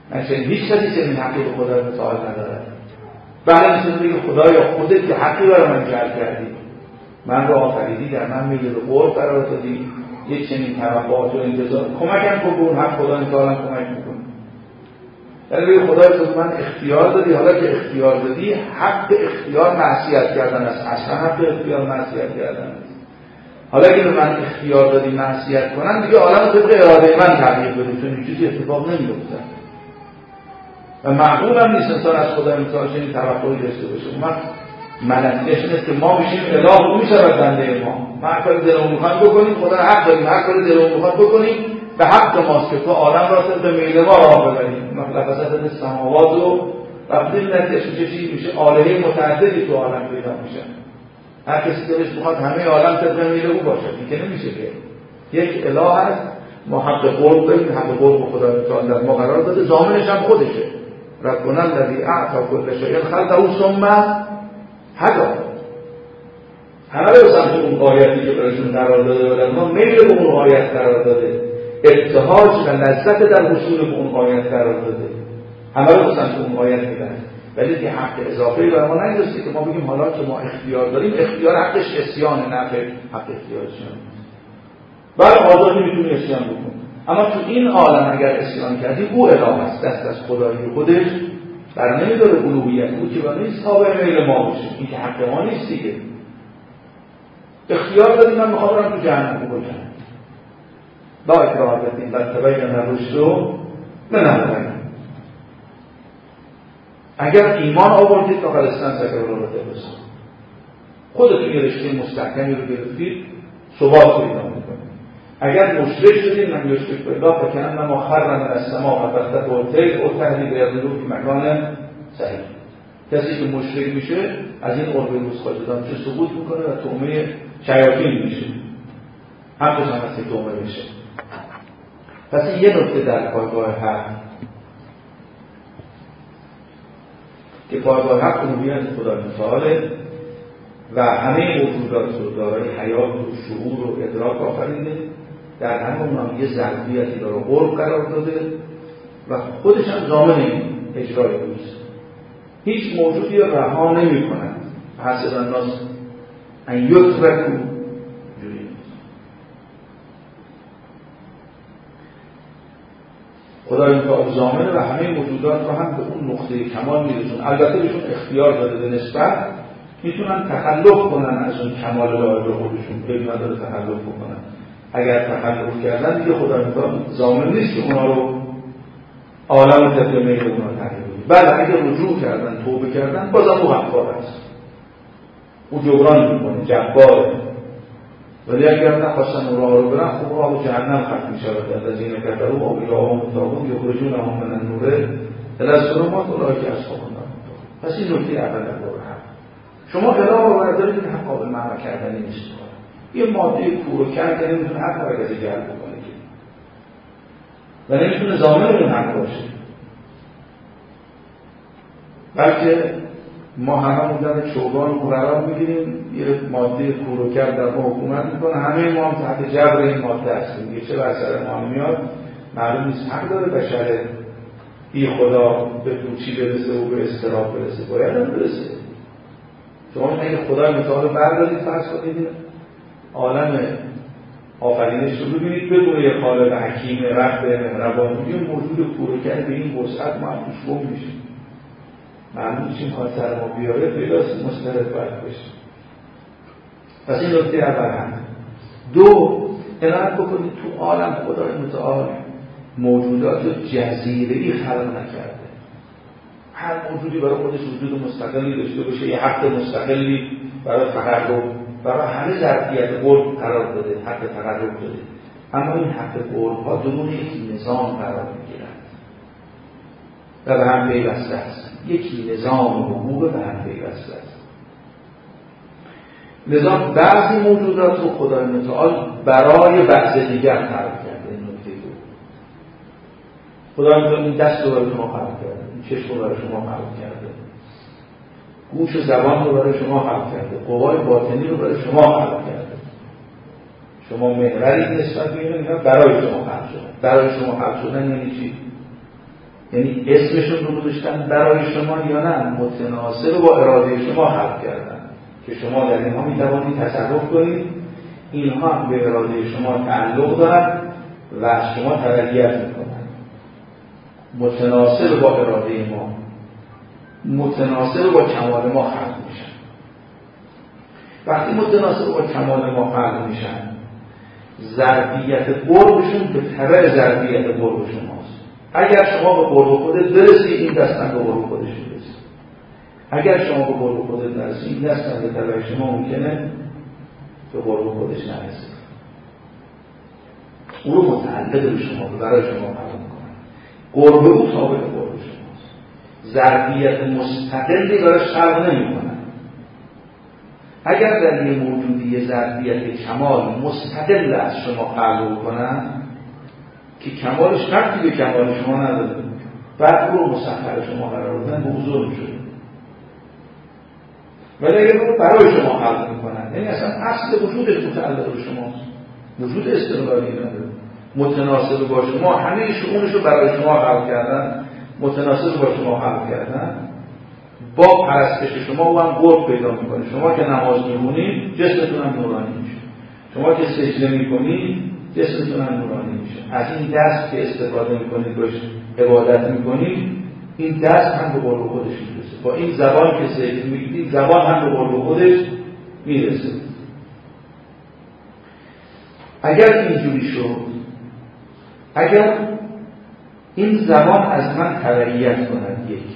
مثلا هیچ کسی چنین حقی به خدای متعال نداره. بله میتونه بگه خدایا خودت که حقی برای من جلب کردی، من رو آفریدی، در من میگه به قول قرار دادی، یه چنین توقعات و انتظار، کمکم کن به اون حق، خدا انتظارم کمک میکنه. یعنی بگه خدای تو من اختیار دادی، حالا که اختیار دادی حق اختیار معصیت کردن است، اصلا حق اختیار معصیت کردن است. حالا که به من اختیار دادی معصیت کنم، دیگه عالم طبق اراده من تغییر بده، چون چیزی اتفاق نمیفته و معقول هم نیست انسان از خدا امتحان چنین توقعی داشته باشه. من ملکیش اینه که ما میشیم اله، او میشود بنده ما. ما هر کاری دلمون میخواد بکنیم، خدا حق داریم هر کاری دلمون میخواد بکنیم، به حق ماست که تو عالم را طبق میل ما راه ببریم. لفظات السماوات و وقتی نتیجه چی میشه؟ آلهه متعددی تو عالم پیدا میشه. هر کسی دلش میخواد همه عالم طبق میل او باشه، این که نمیشه که. یک اله هست، ما حق قرب داریم، حق قرب خدا تعالی در ما قرار داده، ضامنش هم خودشه. ربنا الذی اعطى كل شیء خلقه ثم هدی. همه رو سمت اون آیتی که براشون قرار داده و در ما میل به اون آیت قرار داده، ابتهاج و لذت در حصول به اون آیت قرار داده، همه رو سمت اون آیت میدن. ولی که حق اضافه‌ای بر ما نگذاشته که ما بگیم حالا که ما اختیار داریم، اختیار حقش عصیان، نفع حق اختیارش نیست. بعد آزادی میتونی عصیان بکنی، اما تو این عالم اگر عصیان کردی، او اله است، دست از خدایی خودش بر نمیداره الوهیت او که برای نیست تابع میل ما باشه. این که حق ما نیست دیگه. اختیار دادی من میخوام برم تو جهنم بکنم، با اکراه بدین بر تبین الرشد من الغی. اگر ایمان آوردید فقط استن سکر رو بسید، خودتون یه رشته مستحکمی رو گرفتید، ثبات پیدا میکنید. اگر مشرک شدید، من یشرک بالله فکأنما خر من السماء و بخته الطیر او تهدید یغلو فی مکان صحیح. کسی که مشرک میشه از این قرب روز خواجدان چه سقوط میکنه و طعمه شیاطین میشه، حقش هم هستی طعمه بشه. پس این یه نکته در پایگاه حق که پایگاه حق الوهیت خدا متعاله و همه موجودات رو دارای حیات و شعور و ادراک آفریده، در همه اونها یه ظرفیتی داره قرب قرار داده و خودش هم ضامن اجرای اوست. هیچ موجودی رو رها نمی کنند. حسب الناس ان یترکوا جوری خدای متعال ضامنه و همه موجودات رو هم به اون نقطه کمال میرسون. البته بهشون اختیار داده به نسبت میتونن تخلف کنن از اون کمال لایق خودشون، غیر نداره تخلف بکنن. اگر تخلف کردن دیگه خدای متعال ضامن نیست که اونا رو عالم طبق میل اونا تغییر بده. بله اگر رجوع کردن، توبه کردن، بازم او غفار است، او جبران میکنه، جباره. ولی اگر نخواستن اون راه رو برن، خب راه به جهنم ختم میشود. الذین کفروا اولیاءهم الطاغوت یخرجونهم من النور الی الظلمات اولئک اصحاب النار. پس این نکته اول در باب حق. شما اله رو بردارید، این حق قابل معنی کردنی نیست. یه ماده کور و کر که نمیتونه حق رو کسی جلب بکنه و نمیتونه ضامن اون حق باشه، بلکه ما هممون در چوگان قرار میگیریم، یه ماده کور و کر در ما حکومت میکنه، همه ما هم تحت جبر این ماده هستیم. یه چه بر سر ما میاد معلوم نیست. حق داره بشر بی خدا به پوچی برسه و به اضطراب برسه، باید هم برسه. شما اگه خدای متعال بردارید، فرض کنید عالم آفرینش رو ببینید بدون یه خالق حکیم رب مهربان، یه موجود کور و کر به این وسعت ما هم توش گم میشیم. معلوم چی خواهد سر ما بیاره، پیداست مسترد باید بشیم. پس این نکته اول هم. دو، عنایت بکنید تو عالم خدای متعال موجودات جزیره‌ای خلق نکرده. هر موجودی برای خودش وجود مستقلی داشته باشه، یه حق مستقلی برای تقرب، برای همه ظرفیت قرب قرار داده، حق تقرب داده. اما این حق قرب ها درون یک نظام قرار میگیرند و به هم پیوسته است. یکی نظام حقوق به هم پیوسته است. نظام بعضی موجودات رو خدای متعال برای بعض دیگر خلق کرده. این نکته دو. خدای متعال این دست رو برای شما خلق کرده، این چشم رو برای شما خلق کرده، گوش و زبان رو برای شما خلق کرده، قوای باطنی رو برای شما خلق کرده. شما محوری نسبت به اینا برای شما خلق شدن. برای شما خلق شدن یعنی چی؟ یعنی اسمشون رو گذاشتن برای شما یا نه متناسب با اراده شما خلق کردن که شما در اینها میتوانید تصرف کنید، اینها هم به اراده شما تعلق دارن و از شما تبعیت میکنن. متناسب با اراده ما، متناسب با کمال ما خلق میشن. وقتی متناسب با کمال ما خلق میشن، ظرفیت قربشون به تبع ظرفیت قرب شماست. اگر شما به قرب خودت برسی، این دستن به قرب خودش برسی. اگر شما به قرب خودت برسی، این دستن به تبع شما ممکنه به قرب خودش نرسه. او رو متعلق به شما، برای شما قرار میکنه. قرب او تابع قرب شماست. ظرفیت مستقلی براش خلق نمیکنه. اگر در یه موجودی ظرفیت کمال مستقل از شما خلق کنن که کمالش ربطی به کمال شما نداره، بعد رو مسخر شما قرار دادن به حضور میشه. ولی اگر رو برای شما خلق میکنن، یعنی اصلا اصل وجودش متعلق به شماست، وجود استقلالی نداره، متناسب با شما، همه شؤونش رو برای شما خلق کردن، متناسب با شما خلق کردن. با پرستش شما او هم قرب پیدا میکنه. شما که نماز میخونید جسمتون هم نورانی میشه، شما که سجده میکنید جسمتون هم نورانی میشه. از این دست که استفاده میکنید باش عبادت میکنید، این دست هم به قرب خودش میرسه. با این زبان که ذکر میگید، زبان هم به قرب خودش میرسه. اگر اینجوری شد، اگر این زبان از من تبعیت کند، یک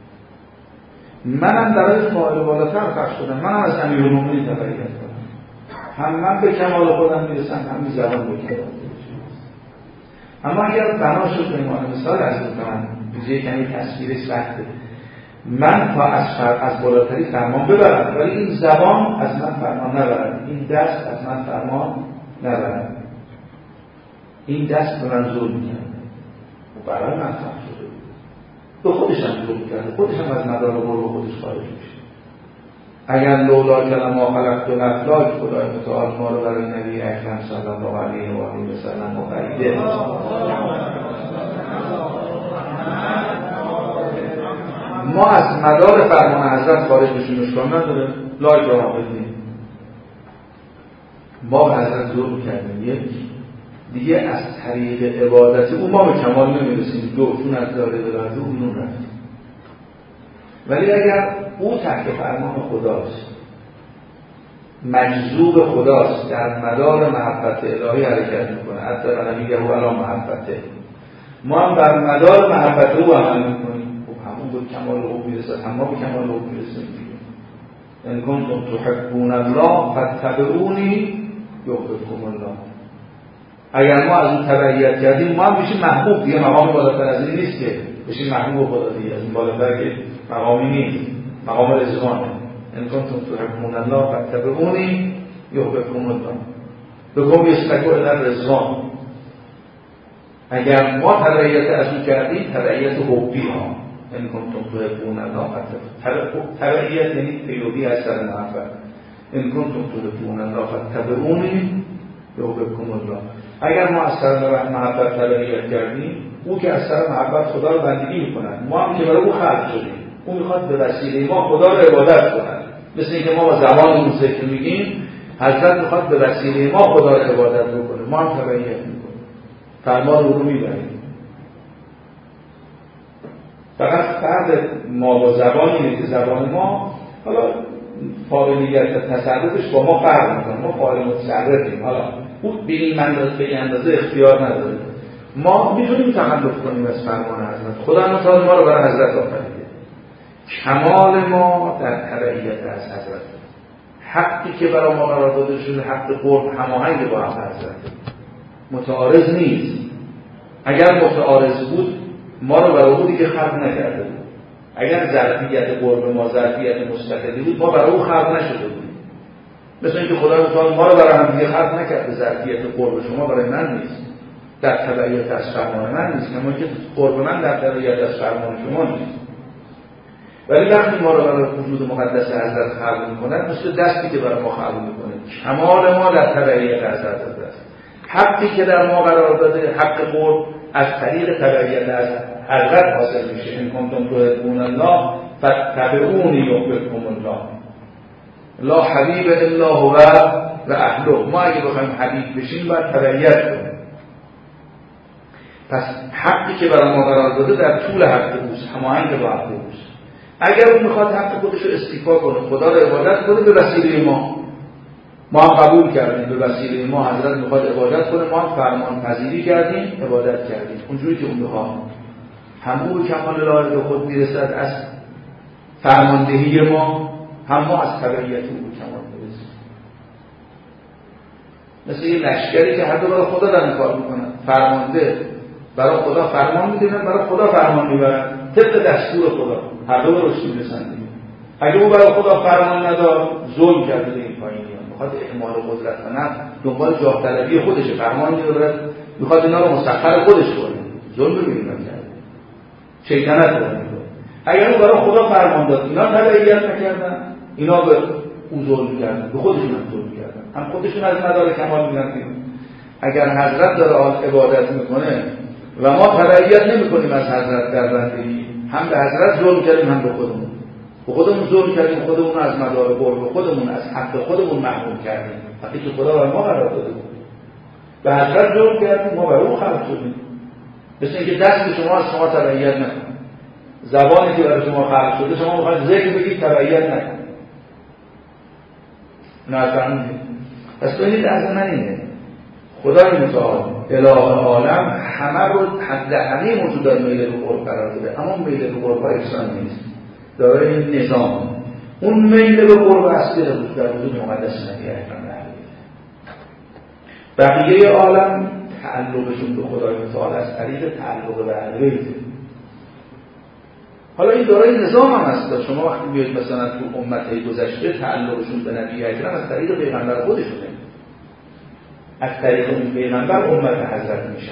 منم برای فاعل بالاتر فرض کنم، منم از امیرالمومنین تبعیت کنم، هم من به کمال خودم میرسم، هم این زبان به کمال خودم. اما اگر بنا شد به عنوان مثال از من بجای کمی تصویرش سخته، من تا از بالاتری فرمان ببرم ولی این زبان از من فرمان نبرد، این دست از من فرمان نبرد، این دست به من ظلم میکنه و برای من فرق شده، به خودش هم ظلم کرده، خودش هم از مدار قرب خودش خارج میشه. اگر لولا کلمه خلقت و نفلاک، خدای متعال ما رو برای نبی اکرم صلی الله علیه و آله و سلم مقیده. ما از مدار فرمان حضرت خارج بشیم اشکال نداره، لایک را بدیم. ما به حضرت ظلم کردیم، یک دیگه از طریق عبادت او ما به کمال نمیرسیم، دو چون از داره عبادت او بیرون رفتیم. ولی اگر او تحت فرمان خداست، مجذوب خداست، در مدار محبت الهی حرکت میکنه، حتی نمیگه او الان محبته، ما هم بر مدار محبت او عمل میکنیم، خب همون به کمال او میرسه، هم ما به کمال او میرسیم. ان کنتم تحبون الله فاتبعونی یحببکم الله. اگر ما از اون تبعیت کردیم، ما هم بشیم محبوب. دیگه مقام بالاتر از این نیست که بشیم محبوب خدا، دیگه از این بالاتر که مقامی نیست، مقام رضوانه. ان کنتم تحبون الله فاتبعونی یحببکم الله بکم یسلکو الی الرضوان. اگر ما تبعیت از اون کردیم، تبعیت حبی ها، ان کنتم تحبون الله تبعیت یعنی پیروی از سر محبت. ان کنتم تحبون الله فاتبعونی یحببکم الله. اگر ما از سر محبت تبعیت کردیم، او که از سر محبت خدا رو بندگی میکنن، ما هم که برای او خلق شدیم، او میخواد به وسیله ما خدا رو عبادت کنن. مثل اینکه ما با زبانمون ذکر میگیم، حضرت میخواد به وسیله ما خدا رو عبادت بکنه، ما هم تبعیت میکنیم، فرمان او رو میبریم. فقط فرق ما با زبان اینه که زبان ما حالا فاعلیت و تصرفش با ما فرق میکنه، ما فاعل متصرفیم، حالا او به این اندازه اختیار نداره. ما میتونیم تخلف کنیم از فرمان حضرت. خدا متعال ما رو برای حضرت آفریده. کمال ما در تبعیت از حضرت، حقی که برای ما قرار داده شده حق قرب هماهنگ با حضرت، متعارض نیست. اگر متعارض بود ما رو برای او دیگه خلق نکرده بود. اگر ظرفیت قرب ما ظرفیت مستقلی بود، ما برای او خلق نشده بود. مثل اینکه خدا متعال ما رو برای هم دیگه خلق نکرده، ظرفیت قرب شما برای من نیست، در تبعیت از فرمان من نیست، کما که قرب من در تبعیت از فرمان شما نیست. ولی وقتی ما رو برای وجود مقدس حضرت خلق میکنه، مثل دستی که برای ما خلق میکنه، کمال ما در تبعیت حضرت است. حقی که در ما قرار داده، حق قرب، از طریق تبعیت از حضرت حاصل میشه. ان کنتم تحبون الله فاتبعونی یحببکم الله. لا حبیب الا هو و اهله. ما اگه بخوایم حبیب بشیم باید تبعیت کنیم. پس حقی که برای ما قرار داده در طول حق اوست، هماهنگ با حق اوست. اگر اون میخواد حق خودش رو استیفا کنه، خدا رو عبادت کنه به وسیله ما هم قبول کردیم، به وسیله ما حضرت میخواد عبادت کنه، ما هم فرمان پذیری کردیم، عبادت کردیم اونجوری که اون بخواد. هم او به کمال لایق خود میرسد از فرماندهی ما، هم ما از تبعیت او به کمال میرسیم. مثل یه لشکری که هر دو برای خدا دارن کار میکنن، فرمانده برای خدا فرمان میدونن، برای خدا فرمان میبرن طبق دستور خدا، هر دو رو رشد میرسن دیگه. اگه او برای خدا فرمان نداد، ظلم کرده به این پایینیان، میخواد اعمال قدرت کنه، دنبال جاه طلبی خودشه، فرمان میده، میخواد اینا رو مسخر خودش کنه، ظلم ببینیم کرده، شیطنت رو میکنه. اگر او برای خدا فرمان داد، اینا تبعیت نکردن، اینا به او ظلم کردن، به خودشون هم ظلم کردن، هم خودشون از مدار کمال میرن. اگر حضرت داره عبادت میکنه و ما تبعیت نمیکنیم از حضرت در بندگی، هم به حضرت ظلم کردیم، هم به خودمون ظلم کردیم، خودمون از مدار قرب خودمون، از حق خودمون محروم کردیم، وقتی که خدا برای ما قرار داده بود. به حضرت ظلم کردیم، ما برای او خلق شدیم. مثل اینکه دست شما از شما تبعیت نکنه، زبانی که برای شما خلق شده شما میخواید ذکر بگید تبعیت نکنه. نفهمید؟ پس ببینید از من اینه خدای متعال اله عالم همه رو حد همه موجودات میل به قرب قرار داده، اما میل به قرب ها احسان نیست، داره این نظام. اون میل به قرب اصلی در وجود مقدس نبی اکرم بقیه عالم تعلقشون به خدای متعال از طریق تعلق به اهل بیت. حالا این دارای نظام هم هست. شما وقتی میاد مثلا تو امت گذشته تعلقشون به نبی اکرم از طریق پیغمبر خودشونه، از طریق اون پیغمبر امت حضرت میشن.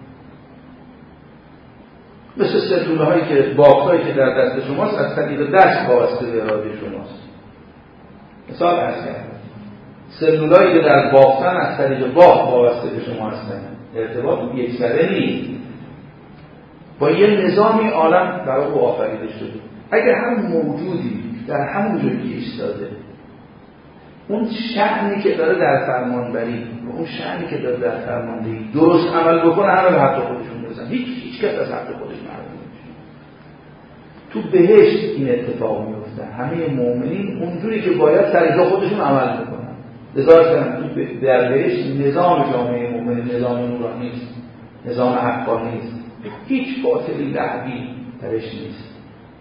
مثل سلوله هایی که بافتایی که در دست شماست از طریق دست وابسته به اراده شماست. مثال عرض کردم سلولایی که در بافتن از طریق بافت وابسته به شما هستن، ارتباط یکسره نیست. با یه نظامی عالم برای او آفریده شده. اگر هم موجودی در همون جایی که ایستاده اون شأنی که داره در فرمانبری و اون شأنی که داره در فرماندهی درست عمل بکنه، همه به حق خودشون برسن، هیچ کس از حق خودش محروم نمیشه. تو بهشت این اتفاق میفته، همه مؤمنین اونجوری که باید سر جا خودشون عمل میکنن. لذا تو در بهشت نظام جامعه مؤمنین نظام نورانی نیست، نظام حقانی نیست، هیچ باطلی لحظی درش نیست.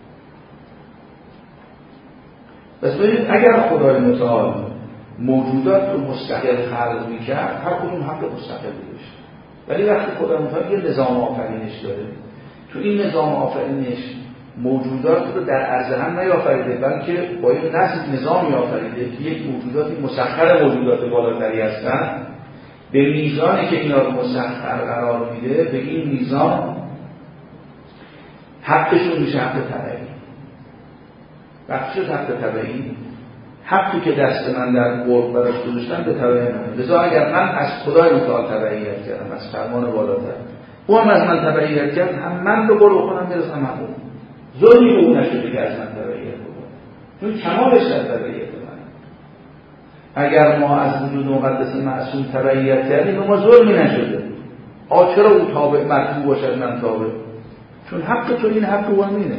پس ببینید اگر خدای متعال موجودات رو مستقل خلق میکرد، هر کدوم حق مستقلی داشت. ولی وقتی خدای متعال یه نظام آفرینش داره، تو این نظام آفرینش موجودات رو در عرض هم نیافریده، بلکه با یک نظامی آفریده که یک موجوداتی مسخر موجودات بالاتری هستن، به میزانی که اینا رو مسخر قرار میده، به این میزان حقشون میشه حق تبعی. وقتی شد حق تبعی، حقی که دست من در قرب براش گذاشتن به تبعی منه. لذا اگر من از خدای متعال تبعیت کردم، از فرمان بالاتر، او هم از من تبعیت کرد، هم من به قرب خودم برسم، هم اون ظلمی به اون نشده که از من تبعیت بکنم، چون کمالش در تبعیت من. اگر ما از وجود مقدس معصوم تبعیت کردیم ما ظلمی نشده. چرا او تابع مرتوب باشد من تابع؟ چون حق تو این حق او همینه.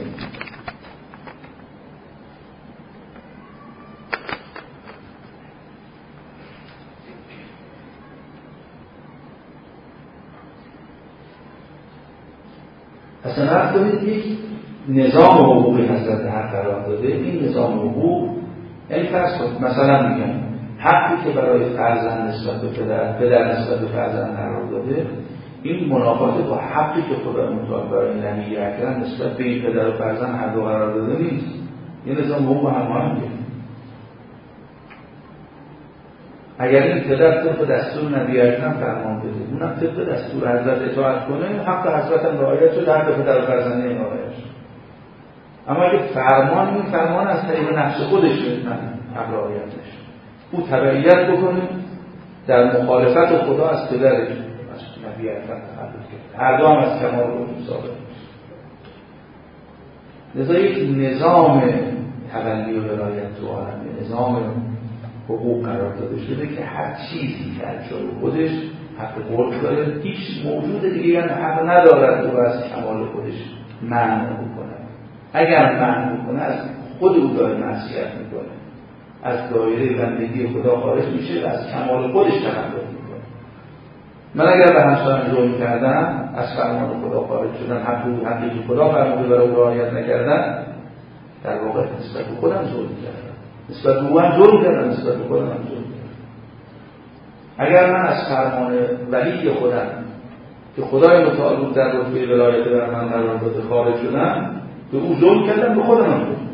اصلا حق دارید یک نظام حقوقی حضرت حق قرار داده. این نظام حقوق این فرض مثلا میگم حقی که برای فرزند نسبت به پدر نسبت به فرزند قرار داده، این منافات با حقی که خدا متعال برای نبی اکرم نسبت به این پدر و فرزند هر دو قرار داده نیست. این نظام حقوق هماهنگه. اگر این پدر طبق دستور نبی اکرم فرمان بده، اونم طبق دستور حضرت اطاعت کنه، حق حضرت هم رعایت شد، حق پدر و فرزند رعایت شد. اما اگه فرمان از طریق نفس خودش من حق رعایت نشه، او تبعیت بکنه در مخالفت خدا از پدرش، از طبیعتا تخلف کرده. هر دو هم از کمال خودشون ثابت میشه. لذا یک نظام تولي و ولایت تو عالم، نظام حقوق قرار داده شده که هر چیزی که از جای خودش حق قرب داره، هیچ موجود دیگه هم حق ندارد او از کمال خودش منع بکنه. اگر منع بکنه از خود او داره معصیت میکنه، از دایره بندگی خدا خارج میشه و از کمال خودش تخلف میکنه. من اگر به همسرم ظلم کردم، از فرمان خدا خارج شدم، حقی که خدا فرموده برای او رعایت نکردم، در واقع نسبت به خودم ظلم کردم، نسبت به او هم ظلم کردم، نسبت به خودم هم ظلم کردم. اگر من از فرمان ولی خودم که خدای متعال بود در رتبه ولایت بر من قرار داده خارج شدم، به او ظلم کردم، به خودم هم ظلم کردم.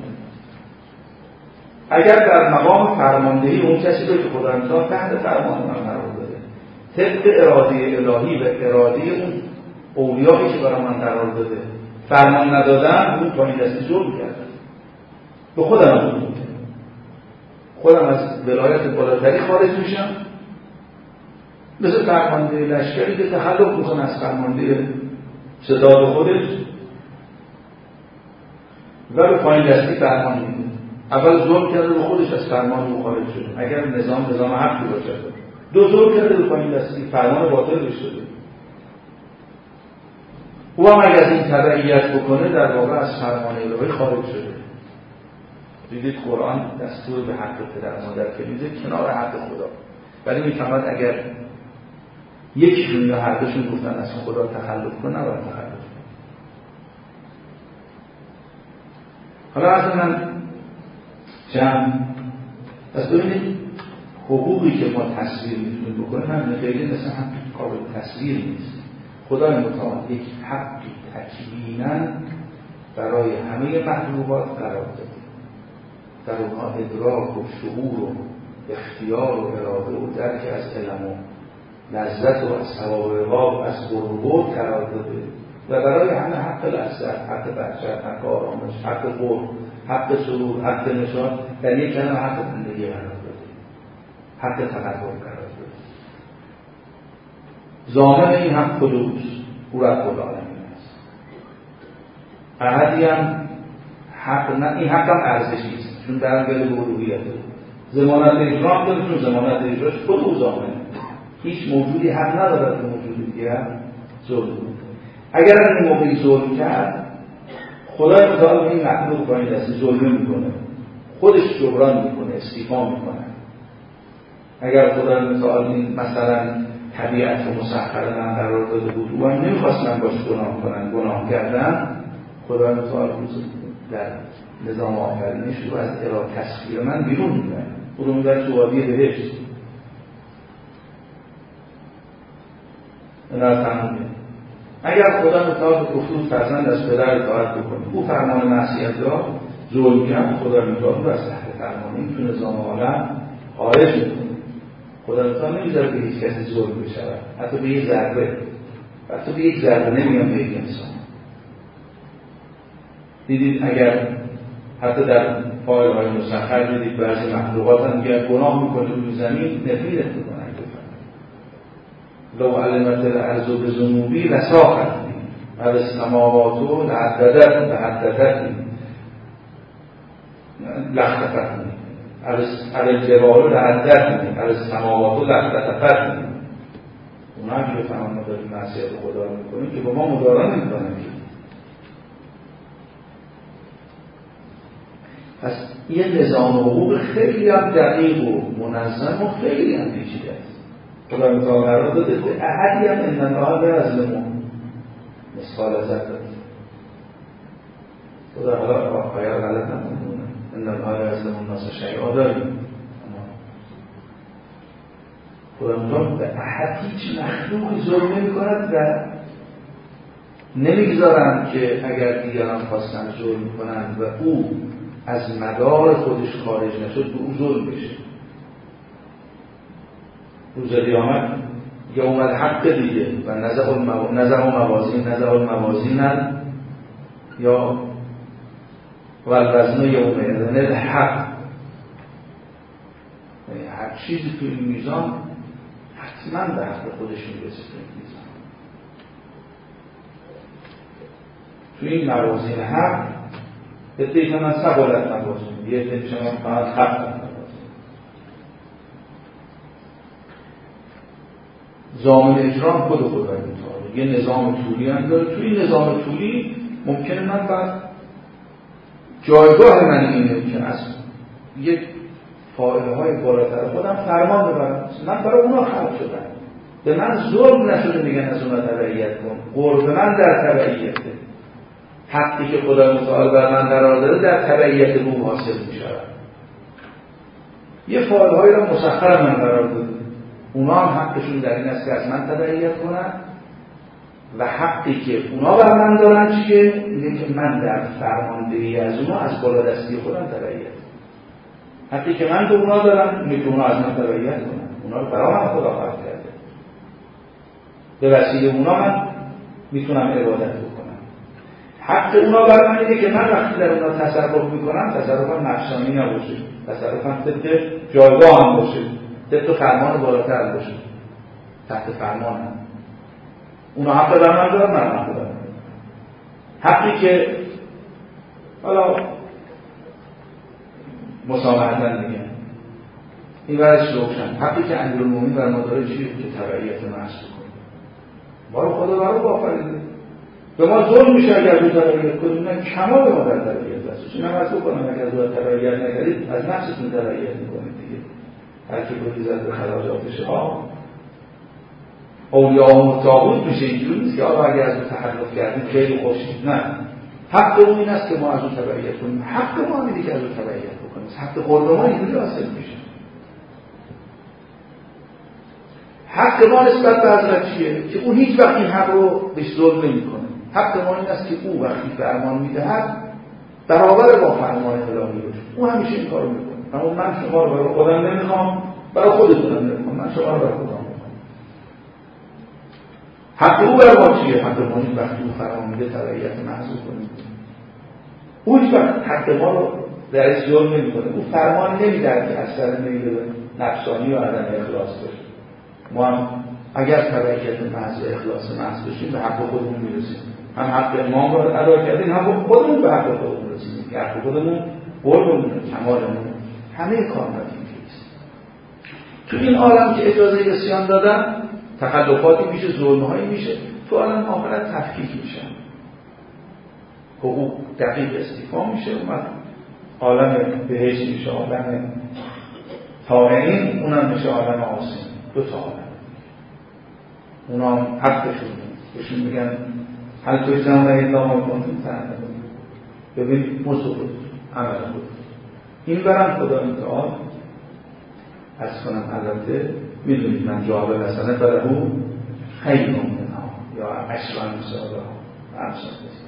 اگر در مقام فرماندهی اون کسی رو که خدا امتحان تحت فرمان من قرار داده، طبق اراده الهی و اراده اون اولیایی که برای من قرار داده فرمان ندادم، اون پایین دستی ظلم کردم، به خودم هم ظلم کردم. خودم از ولایت بالاتری خارج میشم، مثل فرمانده لشکری که تخلف میکنه از فرمانده ستاد خودش و به پایین دستی فرمان میده. اول ظلم کرده به خودش، از فرمان او خارج شده. اگر نظام حقی باشه، دو ظلم کرده به پایین دستی، فرمان باطل داشته. او هم اگر این تبعیت بکنه در واقع از فرمان الهی خارج شده. دیدید قرآن دستور به حق پدر مادر که میده کنار حق خدا، ولی میفهمد اگر یکیشون یا هر دوشون گفتن از خدا تخلف کنه، نباید تخلف کنه. حالا از من پس ببینید حقوقی که ما تصویر میتونیم بکنیم هم خیلی مثل هم قابل تصویر نیست. خدای متعال یک حقی تکویناً برای همه مخلوقات قرار داده، در اونها ادراک و شعور و اختیار و اراده و درک از علم و لذت و از ثواب و عقاب از قرب قرار داده و برای همه حق لذت، حق بچت، حق آرامش، حق قرب، حق سرور، حق نشاط، در یک کلمه حق زندگی قرار داده، حق تقدم قرار داده. ضامن این حق خودش او رب العالمین است. احدی هم حق نه، این حق هم ارزشی است، چون برمیگرده به الوهیت. ضمانت اجرام داره، چون ضمانت اجراش خود او ضامنه. هیچ موجودی حق ندارد که موجود دیگر ظلم کنه. اگر این موقعی ظلم کرد، خدای متعال این مخلوق پایین دستی ظلم میکنه، خودش جبران میکنه، استیفا میکنه. اگر خدای متعال این مثلا طبیعت رو مسخر من قرار داده بود، او هم نمیخواست من باش گناه کنن، گناه کردن، خدای متعال در نظام آفرینش رو از اراد تسخیر من بیرون میبره، او رو میبره تو وادی بهشت. اگر خدا متعال گفتون فرزند از پدر اطاعت بکنه، او فرمان معصیت دار ظلم کرد، خدا متعال رو از تحت فرمان این تو نظام عالم خارج میکنه. خدا متعال نمیذاره به هیچ کسی ظلم بشود، حتی به یک ذره، حتی به یک ذره نمیگم به یک انسان. دیدید اگر حتی در فایل‌های مسخر دیدید بعضی مخلوقات هم اگر گناه میکنه روی زمین نفیرت میکنن. لو علمت الارض بذنوبی لساخت علی السماوات لحددت لاختفت علی الجبال لحددت علی السماوات لاختفت. اونا هم که بفهمن ما داریم معصیت خدا رو میکنیم که با ما مدارا نمیکنن. پس یه نظام حقوق خیلی هم دقیق و منظم و خیلی هم پیچیده است. خدا متعال قرار داده که احدی هم ان الله لا یظلم مثقال ذره. خدا حالا آیه غلط نکنه، ان الله لا یظلم الناس شیئا داریم. خدا متعال به احد هیچ مخلوقی ظلم نمی‌کند و نمیگذارند که اگر دیگران خواستن ظلم کنند و او از مدار خودش خارج نشد به او ظلم بشه. روز قیامت یوم الحق دیگه و نزع الموازین یا والوزن یوم الحق، هر چیزی توی این میزان حتما به حق خودش میرسه. توی این میزان تو این موازین حق عده‌ای که من ثقالت موازین، یه عده‌ای که من فقط خفت موازین. ضامن اجرام خود خدای متعال یه نظام طولی هم داره. تو این نظام طولی ممکنه من بعد جایگاه من اینه که از یک فائده های بالاتر خودم فرمان ببرم. من برای اونا خلق شدم، به من ظلم نشده میگن از اونا تبعیت کن. قرب من در تبعیته، حقی که خدای متعال بر من قرار داده در تبعیت او حاصل میشه. یه فائده هایی را مسخر من قرار داده، اونا هم حقشون در این است که از من تبعیت کنن و حقی که اونا بر من دارن چیه؟ اینه که من در فرماندهی از اونا از بالادستی خودم تبعیت. حقی که من به اونا دارم اینه که اونا از من تبعیت کنن. اونا رو برای من خدا خلق کرده، به وسیله اونا من میتونم عبادت بکنم. حق اونا بر من اینه که من وقتی در اونا تصرف میکنم تصرفم نفسانی نباشه، تصرفم طبق جایگاه هم باشه، طبق فرمان بالاتر باشه، تحت فرمانم. اونا حق بر من دارن، من حق دارم. حقی که حالا مسامحتاً میگن این ورش روشن، حقی که امیرالمومنین بر ما داره چیه؟ که تبعیت محض کنه. ما رو خدا برای آفریده، به ما ظلم میشه اگر رو تبعیت کنیم. نه کمال ما در تبعیت هستش. این هم از بکنم اگر رو تبعیت نکردید از نفستون تبعیت میکنید دیگه. هر کی بودی زد به خراجاتش اولیاء و طاغوت میشه. اینجوری نیست که آقا اگر از اون تخلف کردیم خیلی خوشید. نه، حق اون این است که ما از اون تبعیت کنیم. حق ما اینه که از اون تبعیت بکنیم. حق قرب ما اینجوری حاصل میشه. حق ما نسبت به حضرت چیه؟ که اون هیچ وقت این حق رو بهش ظلم نمیکنه. حق ما این است که او وقتی فرمان میدهد برابر با فرمان الهی باشه. اون همیشه این کارو میکنه. اما من شما رو برای خودم نمیخوام، برای خودتونم نمیخوام، من شما رو برای خودم میخوام. حق او بر ما چیه؟ حق ما این وقتی او فرمان میده تبعیت محض کنیم. او هیچ وقت حق ما رو درش ظلم نمیکنه. او فرمان نمیده که از سر میل نفسانی و عدم اخلاص باشه. ما هم اگر تبعیت محض و اخلاص محض بشیم به حق خودمون میرسیم. هم حق امام رو ادا کردیم، هم خودمون به حق خودمون رسیدیم. که حق خودمون قربمونه، کمالمونه، همه کاملات اینجوریست. تو این عالم که اجازه عصیان دادن تخلفاتی میشه، ظلم‌هایی میشه. تو عالم آخرت تفکیک میشن، حقوق دقیق استیفا میشه. اومد عالم بهشت میشه، عالم طاغین، اونم میشه عالم آسین. دو تا عالم. اونا هم حقشون بهشون میگن هل توی زمان الا ما کنیم تنظیم. ببین مصور عمل بود. این برم خدا متعال از کنم البته میدونید من جواب حسنه برای او خیلی ممکنه یا اشران مساعده ها همسان بسید.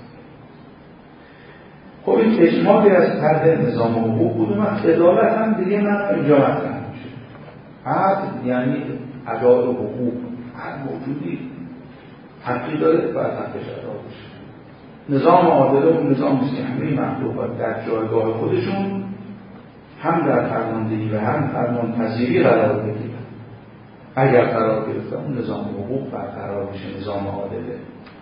خب این اجماعی از طرح نظام حقوق بود. اومد عدالت هم دیگه من اینجا مطرح میشه. عدل یعنی ادای حقوق. هر موجودی حقی داره باید حقش ادا بشه. نظام عادله و نظام نیست که همه مخلوقات در جایگاه خودشون هم در فرماندهی و هم فرمان پذیری قرار بگیرن. اگر قرار گرفته اون نظام حقوق برقرار بشه، نظام عادله.